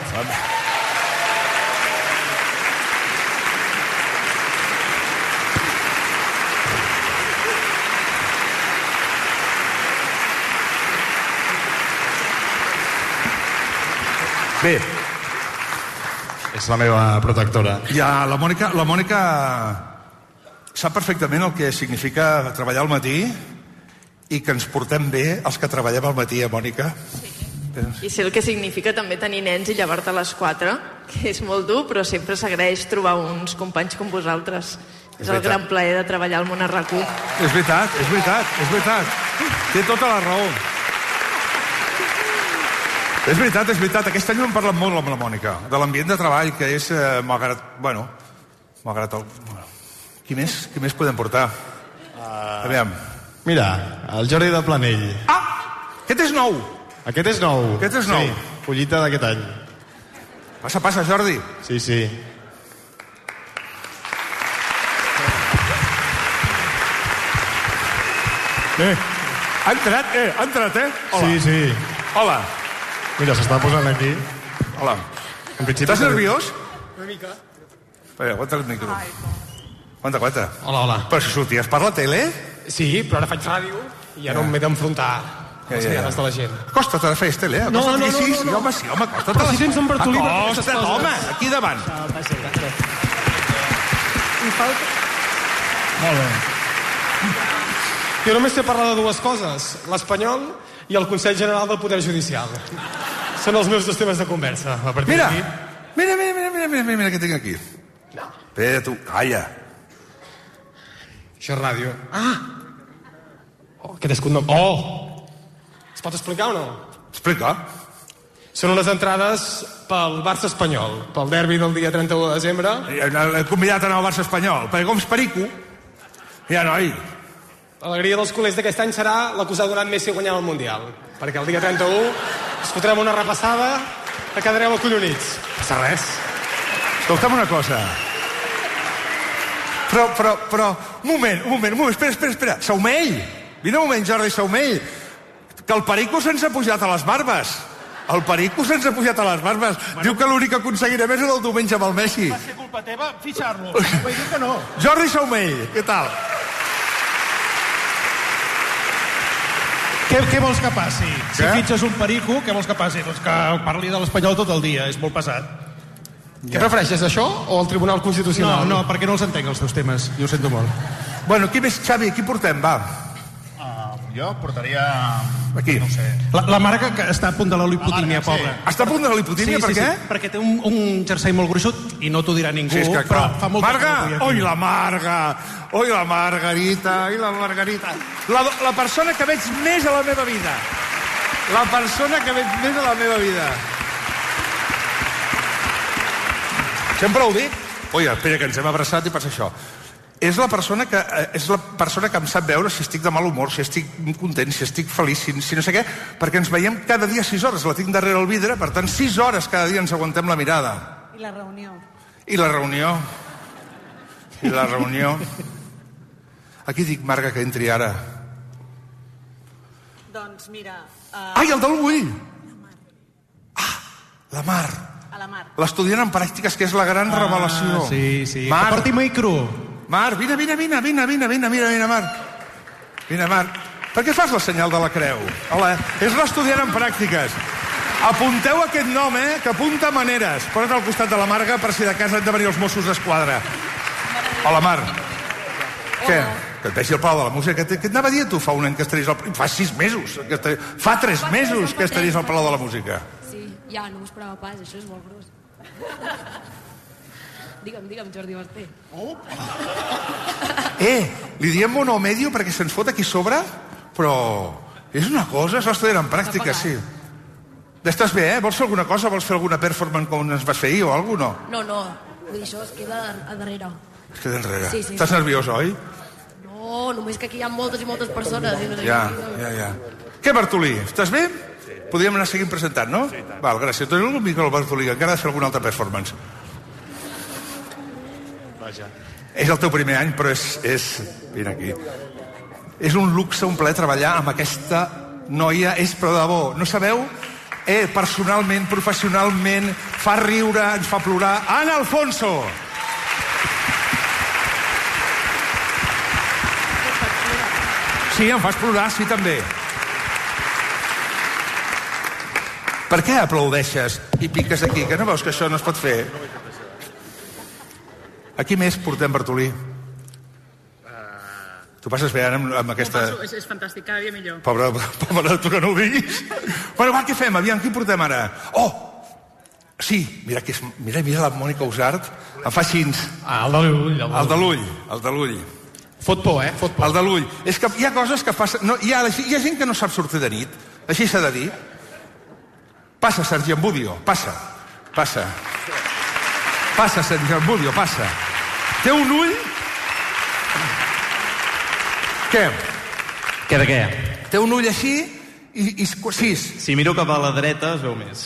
Bé. És la meva protectora. Ja, la Mònica, la Mònica sap perfectament el que significa treballar al matí i que ens portem bé els que treballem al matí, eh, Mònica? Sí. I sé el que significa també tenir nens i llevar-te a les quatre, que és molt dur, però sempre s'agraeix trobar uns companys com vosaltres. És, és el gran plaer de treballar al món R Q. És veritat, és veritat, és veritat. Té tota la raó. És veritat, és veritat. Aquest any hem parlat molt amb la Mònica, de l'ambient de treball, que és, eh, malgrat, bueno, malgrat el... Qui més? Qui més podem portar? Uh... A veure. Mira, el Jordi de Planell. Ah! Aquest és nou! Aquest és nou. Aquest és nou. Sí, collita d'aquest any. Passa, passa, Jordi. Sí, sí. Eh, ha entrat, eh, ha entrat, eh? Hola. Sí, sí. Hola. Mira, s'està posant aquí. Hola. En principi... Estàs nerviós? Una mica. Espera, aguanta el micro. Aguanta, aguanta. Hola, hola. Però si sorties per la tele... Sí, però ara faig ràdio i ja no m'he d'enfrontar a les mirades de la gent. Acosta't, ara feies tele, eh? Acosta't, no, no, sí, no, sí, no. home, sí, home, acosta't. Però si tens en Bartolí... Acosta't, home, aquí davant. Em falta... Molt bé. Jo només sé parlar de dues coses, l'Espanyol i el Consell General del Poder Judicial. Són els meus dos temes de conversa. A partir Mira, d'aquí... mira, mira, mira, mira, mira, mira què tinc aquí. No. Espera, tu, calla. Això és ràdio. Ah! Oh, aquest escut no... Oh! Es pot explicar o no? Explica. Són unes entrades pel Barça espanyol, pel derbi del dia trenta-u de desembre. He convidat a anar al Barça espanyol, perquè com és perico... Ja, noi. L'alegria dels culers d'aquest any serà l'acusat donant Messi guanyant el Mundial. Perquè el dia trenta-u es fotrem una repassada que quedareu acollonits. Passa res. Escolta'm una cosa. Però, però, però... Un moment, un moment, un moment. Espera, espera, espera. Saumell. Vine un moment, Jordi Saumell. Que el perico se'ns ha pujat a les barbes. El perico se'ns ha pujat a les barbes. Bueno, diu que l'únic que aconseguirem és el diumenge amb el Messi. Va ser culpa teva fitxar-lo. Vull dir que no. Jordi Saumell, què tal? Què, què vols que passi? Què? Si fitxes un perico, què vols que passi? Doncs que parli de l'Espanyol tot el dia, és molt pesat. Ja. Què prefereixes, això o el Tribunal Constitucional? No, no, perquè no els entenc, els teus temes, i ho sento molt. Bueno, qui més, Xavi, qui portem, va? Uh, jo portaria... Aquí. No sé. La, la Marga, que està a punt de la lipotímia, sí. pobra. Està a punt de la lipotímia, sí, per sí, què? Sí, perquè té un, un jersei molt gruixut i no t'ho dirà ningú, Sí, és que, però clar. fa molt... Marga! Oi, la Marga! Oi, la Margarita! Oi, la Margarita! La, la persona que veig més a la meva vida. La persona que veig més a la meva vida. Sempre ho dic. Oi, espera, que ens hem abraçat i passa això. És la persona que és la persona que em sap veure si estic de mal humor, si estic content, si estic feliç, si, si no sé què, perquè ens veiem cada dia sis hores. La tinc darrere el vidre, per tant, sis hores cada dia ens aguantem la mirada. I la reunió. I la reunió. I la reunió. Aquí dic, Marga, que entri ara. Doncs mira... Uh... Ai, el de l'ull! Ah, la Mar. A la Mar. L'estudiant en pràctiques, que és la gran Ah, revelació. sí, sí. Mar. Que porti micro. Mar, vine, vine, vine, vine, vine, vine, vine, vine, Mar. Vine, Mar. Per què fas la senyal de la creu? Hola, és l'estudiant en pràctiques. Apunteu aquest nom, eh, que apunta maneres. Posa't al costat de la Marga per si de casa han de venir els Mossos d'Esquadra. Hola, Mar. Què? Que et vegi el Palau de la Música. Què et anava a dir tu fa un any que estaries al... Fa sis mesos. Que estaries... Fa tres mesos que estaries al Palau de la Música. Sí, ja, no m'ho esperava pas, això és molt gros. Digue'm, digue'm, Jordi Basté. Oh. Eh, li diem monomedio perquè se'ns fot aquí sobre, però és una cosa, és l'estudiant en pràctica, sí. Estàs bé, eh? Vols fer alguna cosa? Vols fer alguna performance com ens vas fer ahir o alguna cosa? No, no, vull dir, això es queda a darrere. Es queda enrere. Sí, sí. Estàs nerviós, oi? No, només que aquí hi ha moltes i moltes persones. I no sé Ja, què, no. ja, ja. Què, Bartolí? Estàs bé? Podríem anar seguint presentant, no? Sí, val, gràcies. Teniu un micro, Bartolí, que encara has de fer alguna altra performance. Vaja. És el teu primer any, però és... és... Vine aquí. És un luxe, un plaer treballar amb aquesta noia. És, però de bo, no sabeu? Eh, personalment, professionalment, fa riure, ens fa plorar. Ana Alfonso! Sí, em fas plorar, sí, també. Per què aplaudeixes i piques aquí? Que no veus que això no es pot fer? Aquí més portem, Bartolí. Tu passes bé ara amb, amb aquesta... És, és fantàstic, cada dia millor. Pobre, pobre, tu que no ho diguis. Bueno, va, què fem? Aviam, qui portem ara? Oh! Sí, mira, que és, mira, mira la Mònica Usart. Em fa així. Ah, el de l'ull. El de l'ull, el de l'ull. Fot por, eh? Fot por. El de l'ull. És que hi ha coses que passen... No, hi, ha, hi ha gent que no sap sortir de nit. Així s'ha de dir. Passa, Sergi Ambudio, passa. Passa. Passa, Sergi Ambudio, passa. Té un ull... Què? Què de què? Té un ull així i, i sis. Si miro cap a la dreta es veu més.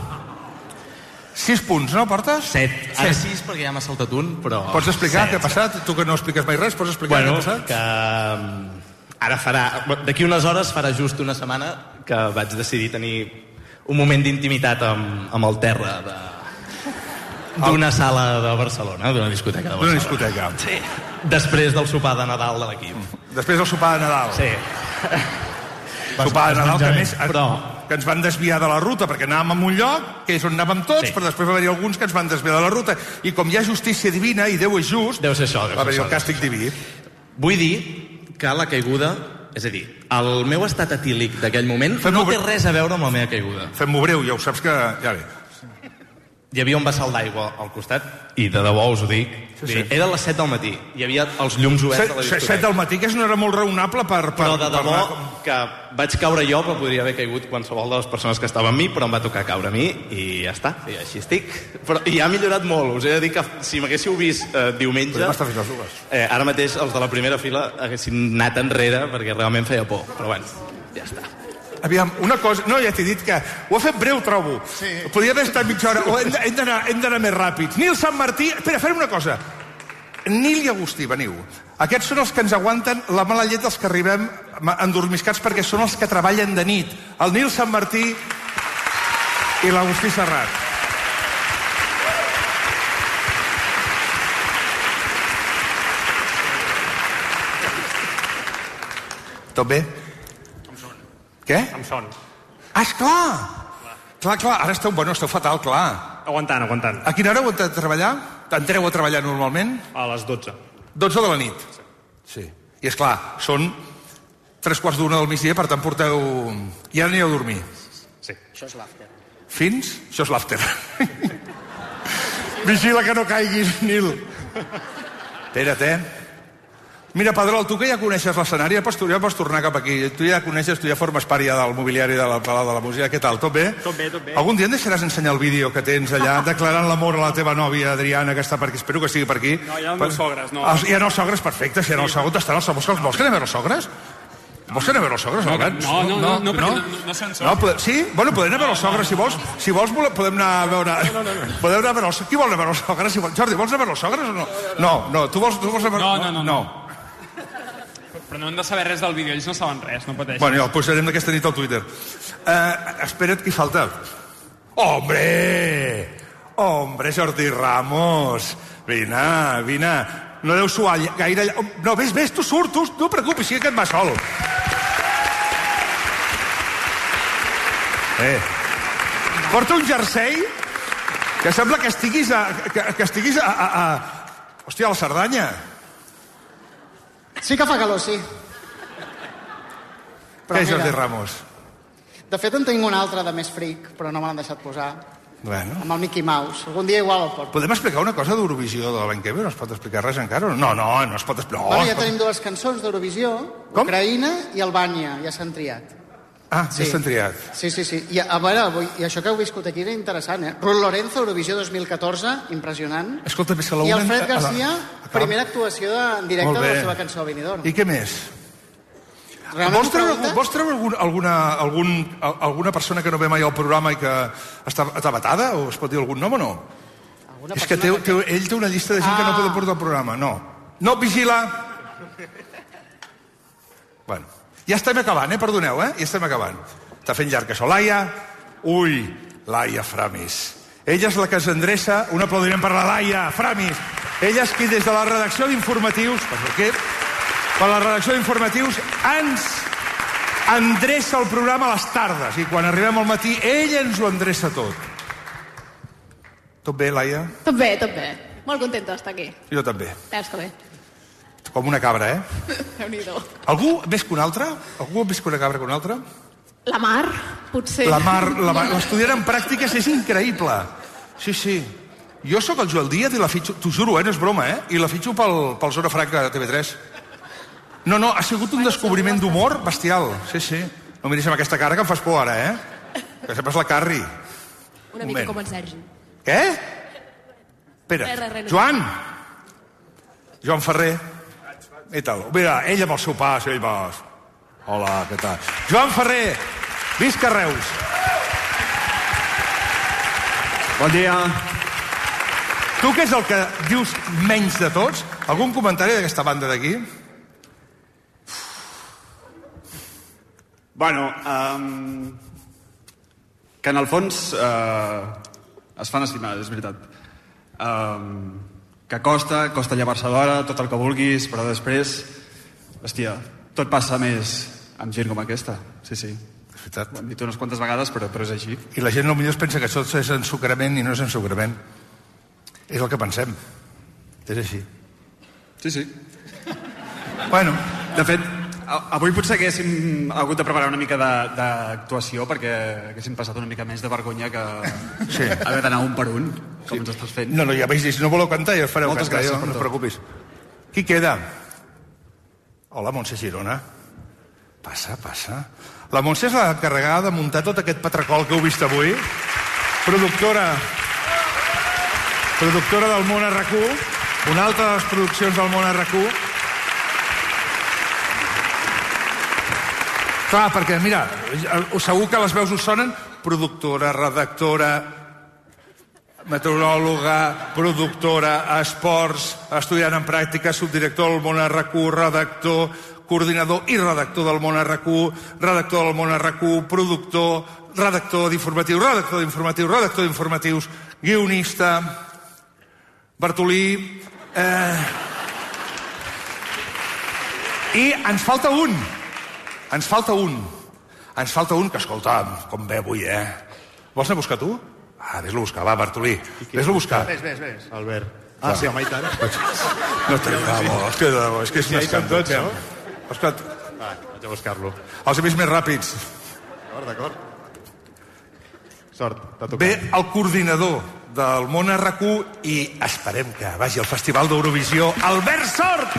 Sis punts, no, portes? Set. Ara sis perquè ja m'ha saltat un, però... Pots explicar set. què ha passat? Tu que no expliques mai res, pots explicar bueno, què ha passat? que ara farà... D'aquí unes hores farà just una setmana que vaig decidir tenir un moment d'intimitat amb, amb el terra de... d'una sala de Barcelona, d'una discoteca de Barcelona. D'una discoteca. Sí. Després del sopar de Nadal de l'equip. Després del sopar de Nadal. Sí. Sopar de Nadal, que més... Però... que ens van desviar de la ruta, perquè anàvem a un lloc, que és on anàvem tots, sí. Però després va haver-hi alguns que ens van desviar de la ruta. I com hi ha justícia divina, i Déu és just, deu ser això, deu va haver-hi ser el càstig diví. Vull dir que la caiguda És a dir, el meu estat etílic d'aquell moment no té res a veure amb la meva caiguda. Fem-m'ho breu, ja ho saps que... Ja ve. Hi havia un vessal d'aigua al costat, i de debò us ho dic, sí, sí. Era a les set del matí, hi havia els llums oberts a la discoteca. set del matí, que és una hora molt raonable per... per però de debò per... que vaig caure jo, però podria haver caigut qualsevol de les persones que estaven amb mi, però em va tocar caure a mi, i ja està, i així estic. Però, I ha millorat molt, us he de dir que si m'haguéssiu vist eh, diumenge... Podem estar fins les dues. Eh, ara mateix els de la primera fila haguessin anat enrere, perquè realment feia por, però bueno, ja està. Aviam, una cosa... No, ja t'he dit que... Ho ha fet breu, trobo. Sí. Podria haver estat mitja hora. O hem d'anar hem d'anar més ràpids. Nil Sant Martí... Espera, farem una cosa. Nil i Agustí, veniu. Aquests són els que ens aguanten la mala llet dels que arribem endormiscats perquè són els que treballen de nit. El Nil Sant Martí i l'Agustí Serrat. Tot bé? Què? Amb son. Ah, esclar! Clar, clar, ara esteu, bueno, esteu fatal, clar. Aguantant, aguantant. A quina hora heu entrat a treballar? Entreu a treballar normalment? A les dotze. dotze de la nit? Sí. I és clar, són tres quarts d'una del migdia, per tant porteu... I ara anireu a dormir? Sí. Això és l'after. Fins? Això és l'after. Vigila que no caiguis, Nil. Espera't, eh? Mira, Pedrol, tu que ja coneixes l'escenari, ja pots, ja pots tornar cap aquí. Tu ja coneixes, tu ja formes part ja del mobiliari de la Palau de la Música. Què tal, tot bé? Tot bé, tot bé. Algun dia em deixaràs ensenyar el vídeo que tens allà, declarant l'amor a la teva nòvia, Adriana, que està per aquí. Espero que estigui per aquí. No, hi ha els sogres, no. Els, hi ha els sogres, perfecte. Si hi ha els sogres, estan els sogres. Vols que anem a veure els sogres? Vols que anem a veure els sogres, no, Albert? No, no, no, no, perquè no, no són sogres. No, podem, sí? Bueno, podem anar a veure els sogres, si vols. Si vols, podem anar a veure... No, no, no. Podem anar a veure els... Qui vol anar a veure els sogres? Si vol... Jordi, vols anar a veure els sogres o no? No, no, tu vols, tu vols anar a veure... No, no, no. no. Però no hem de saber res del vídeo, ells no saben res, no pateixin. Bueno, ja el posarem d'aquesta nit al Twitter. Uh, espera't, qui falta? Hombre! Hombre, Jordi Ramos! Vine, vine. No deu suar gaire... No, ves, ves, tu surt, tu, no et preocupis, sí que et va sol. Eh. Porta un jersei que sembla que estiguis a... que, que estiguis a, a, a... Hòstia, a la Cerdanya. Sí que fa calor, sí. Però què és Jordi Ramos? De fet, en tinc un altre de més fric, però no me l'han deixat posar. Bueno. Amb el Mickey Mouse. Algun dia igual el porto. Podem explicar una cosa d'Eurovisió de l'any que ve? No es pot explicar res encara? No, no, no es pot explicar. Bueno, ja tenim dues cançons d'Eurovisió, Ucraïna i Albània, ja s'han triat. Ah, ja s'han triat. Sí, sí, sí. I a veure, i això que heu viscut aquí era interessant, eh? Ruth Lorenzo, Eurovisió dos mil catorze, impressionant. Escolta, més que la I una... Alfred Garcia, primera actuació en directe de la seva cançó Benidorm. I què més? Vols treure, pregunta... vols treure algun, alguna, algun, alguna persona que no ve mai al programa i que està atabatada? O es pot dir algun nom o no? Alguna És que, té, que... Té, ell té una llista de gent ah. que no pot portar al programa. No. No, vigila! Bueno, ja estem acabant, eh? Perdoneu, eh? Ja estem acabant. Està fent llarg això. Laia, ui, Laia Framis. Ella és la que ens endreça. Un aplaudiment per la Laia Framis. Ella és qui des de la redacció d'informatius... Per què? Per la redacció d'informatius ens endreça el programa a les tardes i quan arribem al matí ella ens ho endreça tot. Tot bé, Laia? Tot bé, tot bé. Molt contenta d'estar aquí. Jo també. Ja està bé. Com una cabra, eh? Déu-n'hi-do. Algú més que una altra? Algú més que una cabra que una altra? La Mar, potser. La Mar, la Mar l'estudiant en pràctiques és increïble. Sí, sí. Jo sóc el Joel Díaz i la fitxo, t'ho juro, eh? No és broma, eh? I la fitxo pel, pel Zona Franca de T V tres. No, no, ha sigut un descobriment d'humor bestial. Sí, sí. No miris amb aquesta cara que em fas por ara, eh? Que sempre és la Carri. Una mica com en Sergi. Què? Espera. Joan! Joan Ferrer. I tal. Mira, ell amb el seu pas, ell va... Hola, què tal? Joan Ferrer, visca Reus. Bon dia. Tu què és el que dius menys de tots? Algun comentari d'aquesta banda d'aquí? Bueno, um, que en el fons uh, es fan estimar, és veritat. Um, que costa, costa llevar-se d'hora, tot el que vulguis, però després, hòstia, tot passa més amb gent com aquesta. Sí, sí. És veritat. Ho hem dit unes quantes vegades, però, però és així. I la gent potser es pensa que això és ensucrament i no és ensucrament. És el que pensem. És així. Sí, sí. Bueno. De fet, avui potser haguéssim hagut de preparar una mica d'actuació perquè haguéssim passat una mica més de vergonya que sí. haver d'anar un per un, com sí. ens estàs fent. No, no, ja veig, si no voleu cantar ja fareu Moltes cantar, gràcies jo, per no us tot. preocupis. Qui queda? Hola, Montse Girona. Passa, passa. La Montse és l'encarregada de muntar tot aquest patracol que heu vist avui. Productora... Productora del Món R Q, una altra de les produccions del Món R Q. Clar, perquè, mira, segur que les veus us sonen. Productora, redactora, meteoròloga, productora, esports, estudiant en pràctica, subdirector del Món R Q, redactor, coordinador i redactor del Món R Q, redactor del Món R Q, productor, redactor d'informatius, redactor d'informatius, redactor d'informatius, guionista, Bartolí... Eh... I ens falta un. Ens falta un. Ens falta un que, escolta, com ve avui, eh? Vols anar a buscar tu? Ah, vés-lo a buscar, va, Bartolí. Vés-lo a buscar. Vés, vés, vés. Albert. Ah, sí, home, i tant. No té de debò, és que de debò, és que és un escàndol. Escolta. Va, vaig a buscar-lo. Els he vist més ràpids. D'acord, d'acord. Sort, t'ha tocat. Ve el coordinador del Món R Q i esperem que vagi al Festival d'Eurovisió, Albert Sort!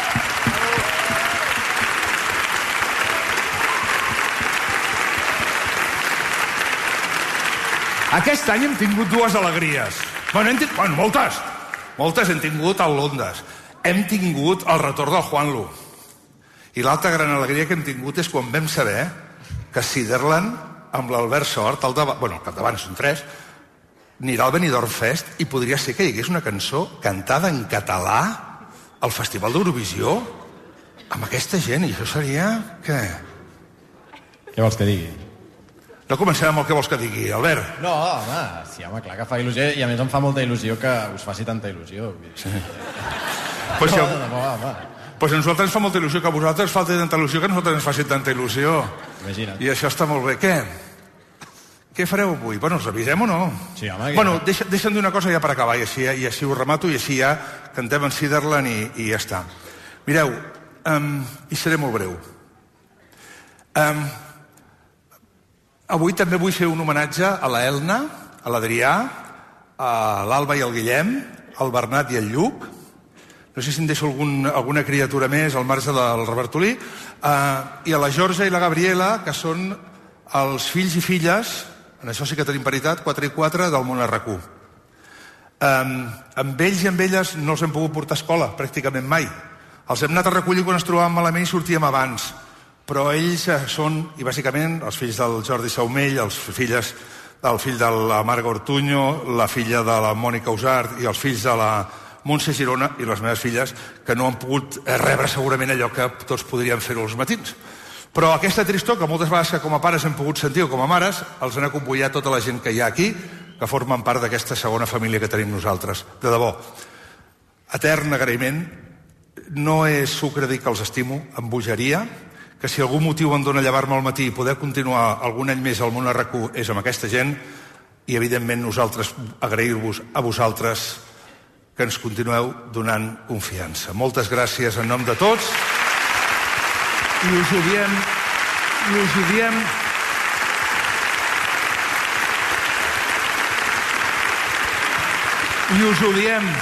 Aquest any hem tingut dues alegries. Bueno, hem tingut... bueno, moltes. Moltes hem tingut el Londres. Hem tingut el retorn del Juanlu. I l'altra gran alegria que hem tingut és quan vam saber que Siderland, amb l'Albert Sort, al davant, bueno, al capdavant són tres, anirà al Benidorm Fest i podria ser que hi hagués una cançó cantada en català al Festival d'Eurovisió amb aquesta gent, i això seria... Què? Què vols que digui? No comencem amb el que vols que digui, Albert. No, home, sí, home, clar que fa il·lusió, i a més em fa molta il·lusió que us faci tanta il·lusió. Sí. Pues no, si el... no, no, home. Pues a nosaltres ens fa molta il·lusió que a vosaltres falta tanta il·lusió que a nosaltres ens faci tanta il·lusió. Imagina't. I això està molt bé. Què? Què fareu avui? Bueno, us avisem o no? Sí, home. Que... Bueno, deixa, deixa'm dir una cosa ja per acabar, i així, i així ho remato, i així ja cantem en Siderland i, i ja està. Mireu, um, i seré molt breu. Um, avui també vull fer un homenatge a la Elna, a l'Adrià, a l'Alba i el Guillem, al Bernat i el Lluc. No sé si em deixo algun, alguna criatura més al marge del Robertolí, uh, i a la Georgia i la Gabriela, que són els fills i filles, en això sí que tenim paritat, quatre i quatre del Món R Q. Um, amb ells i amb elles no els hem pogut portar a escola, pràcticament mai. Els hem anat a recollir quan ens trobàvem malament i sortíem abans. Però ells són, i bàsicament, els fills del Jordi Saumell, els filles, el fill de la Marga Ortuño, la filla de la Mònica Usart i els fills de la Montse Girona i les meves filles, que no han pogut rebre segurament allò que tots podríem fer-ho als matins. Però aquesta tristor, que moltes vegades que com a pares hem pogut sentir o com a mares, els han acompanyat tota la gent que hi ha aquí, que formen part d'aquesta segona família que tenim nosaltres. De debò, etern agraïment. No és sucre dir que els estimo, amb bogeria, que si algun motiu em dóna llevar-me al matí i poder continuar algun any més al Món R Q és amb aquesta gent, i evidentment nosaltres agrair-vos a vosaltres que ens continueu donant confiança. Moltes gràcies en nom de tots, i us ho diem, i us ho diem, i us ho diem,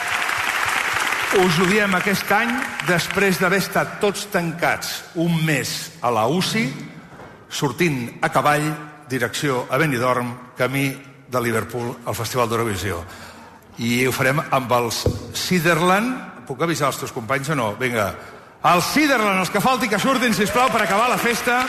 us ho diem aquest any, després d'haver estat tots tancats un mes a la U C I, sortint a cavall, direcció a Benidorm, camí de Liverpool al Festival d'Eurovisió. I ho farem amb els Siderland. Puc avisar els teus companys o no? Vinga, els Siderland, els que falti que surtin, sisplau, per acabar la festa.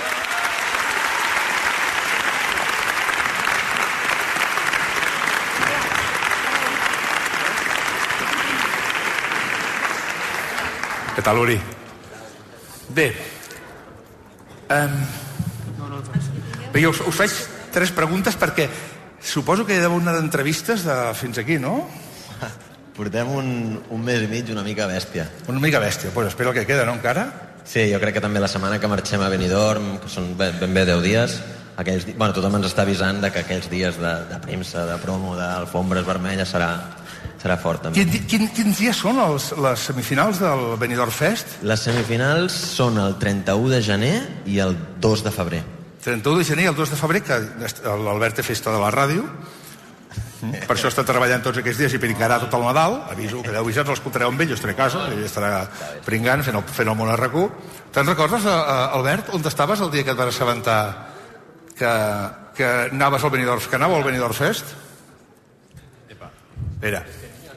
Què tal, Uri? Bé. Um, bé, us, us faig tres preguntes perquè suposo que hi ha d'haver una d'entrevistes de fins aquí, no? Portem un, un mes i mig una mica bèstia. Una mica bèstia, doncs pues espero que queda, no, encara? Sí, jo crec que també la setmana que marxem a Benidorm, que són ben, ben bé deu dies, aquells, bueno, tothom ens està avisant de que aquells dies de, de premsa, de promo, d'alfombres vermelles serà, serà fort també. Quin, quin, quins dies són els, les semifinals del Benidorm Fest? Les semifinals són el trenta-u de gener i el dos de febrer. trenta-u de gener i el dos de febrer, que l'Albert té festa de la ràdio. Per això està treballant tots aquests dies i pringarà tot el Nadal. Aviso que deu visats, l'escoltareu amb ell, jo estaré a casa, ell estarà pringant, fent el, fent el món a R Q. Te'n recordes, Albert, on estaves el dia que et vas assabentar que, que anaves al Benidorm, que anava al Benidorm Fest? Espera.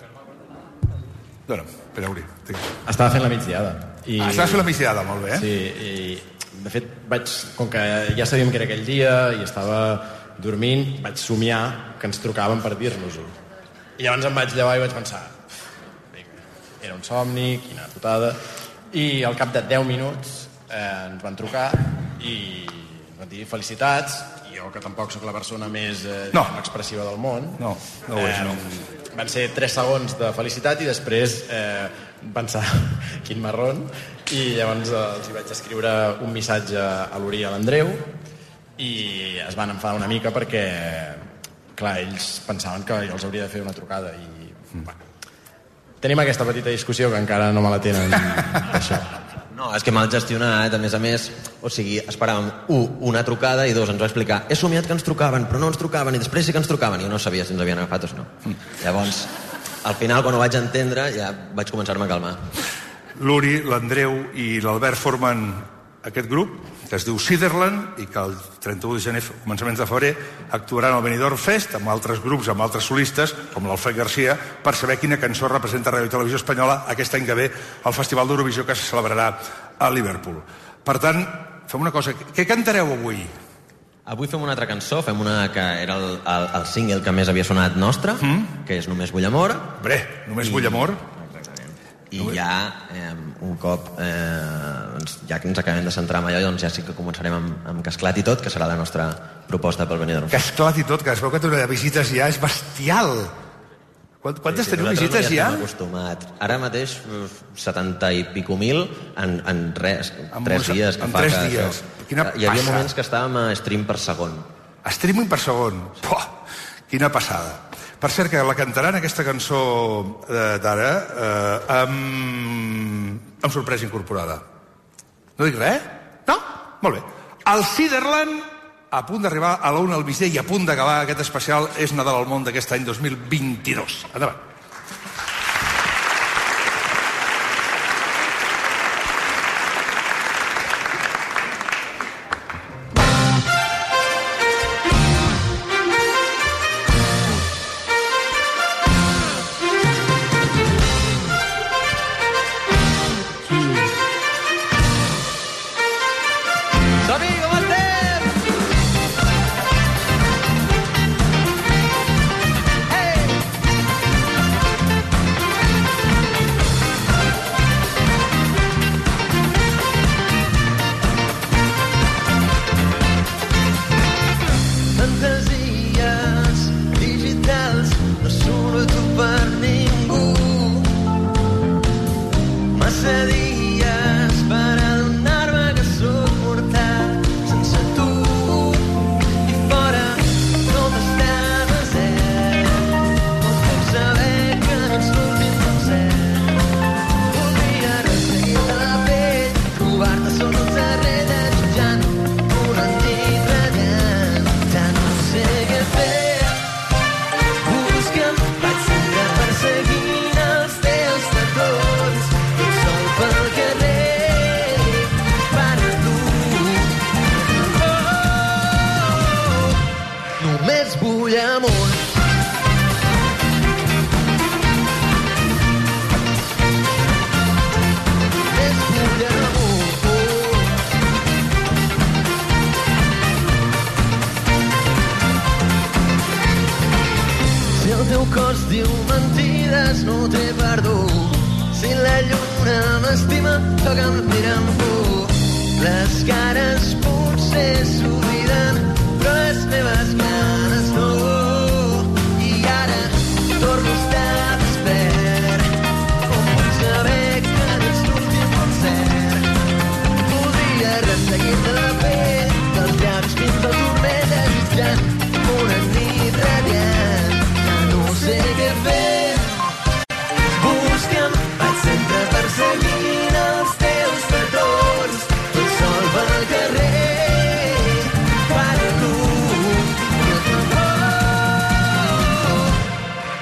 Dóna'm, espera, obri. Estava fent la migdiada. I... Ah, estaves fent la migdiada, molt bé. Sí, i de fet vaig, com que ja sabíem que era aquell dia i estava dormint, vaig somiar que ens trucaven per dir-nos-ho. I llavors em vaig llevar i vaig pensar, vinga, era un somni, quina putada. I al cap de deu minuts eh, ens van trucar i ens van dir felicitats, i jo que tampoc sóc la persona més eh, no. expressiva del món. No, no ho és, no. Eh, van ser tres segons de felicitat i després eh, pensar quin marrón, i llavors eh, els hi vaig escriure un missatge a l'Uri i a l'Andreu i es van enfadar una mica perquè clar, ells pensaven que jo els hauria de fer una trucada i mm. bueno, tenim aquesta petita discussió que encara no me la tenen això. No, és que mal gestionat, a més a més, o sigui, esperàvem, un, una trucada, i dos, ens va explicar, he somiat que ens trucaven, però no ens trucaven, i després sí que ens trucaven, i jo no sabia si ens havien agafat o no. Mm. Llavors, al final, quan ho vaig entendre, ja vaig començar-me a calmar. L'Uri, l'Andreu i l'Albert formen aquest grup, que es diu Ciderland, i que el trenta-u de gener, començaments de febrer, actuaran al Benidorm Fest amb altres grups, amb altres solistes, com l'Alfred Garcia, per saber quina cançó representa Ràdio i Televisió Espanyola aquest any que ve al Festival d'Eurovisió que se celebrarà a Liverpool. Per tant, fem una cosa. Què cantareu avui? Avui fem una altra cançó, fem una que era el, el, el single que més havia sonat nostre, mm? que és Només vull amor. Bre, Només I... vull amor. I ja, eh, un cop, eh, ja que ens acabem de centrar en allò, doncs ja sí que començarem amb, amb Casclat i tot, que serà la nostra proposta pel Benidorm. Casclat i tot, que es veu que té una de visites ja, és bestial. Quantes sí, sí, teniu visites ja? Acostumat. Ara mateix, setanta i pico mil en, en res, en tres dies. Que en fa tres que, dies. Que, Quina hi havia passa? moments que estàvem a stream per segon. A streaming per segon? Sí. Poh, quina passada. Per cert, que la cantaran aquesta cançó eh, d'ara eh, amb, amb sorpresa incorporada. No dic res? No? Molt bé. El Ciderland, a punt d'arribar a la una al migdia i a punt d'acabar aquest especial, és Nadal al món d'aquest any dos mil vint-i-dos. Endavant.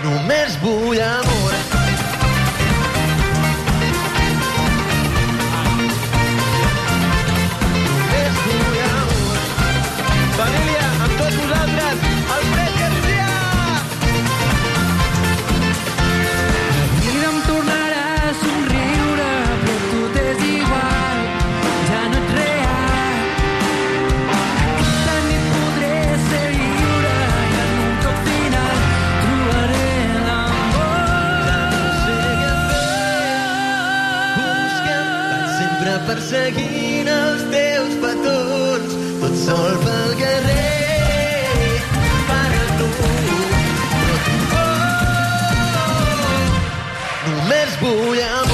Només vull amor. Només vull amor. Família, amb tots vosaltres, el Fred García! La vida em tornarà a somriure, però tu t'és igual, ja no ets real. Aquesta nit podré ser lliure i en un cop final trobaré sempre perseguint els teus petons, tot sol pel carrer, per a tu. Oh, només vull amor.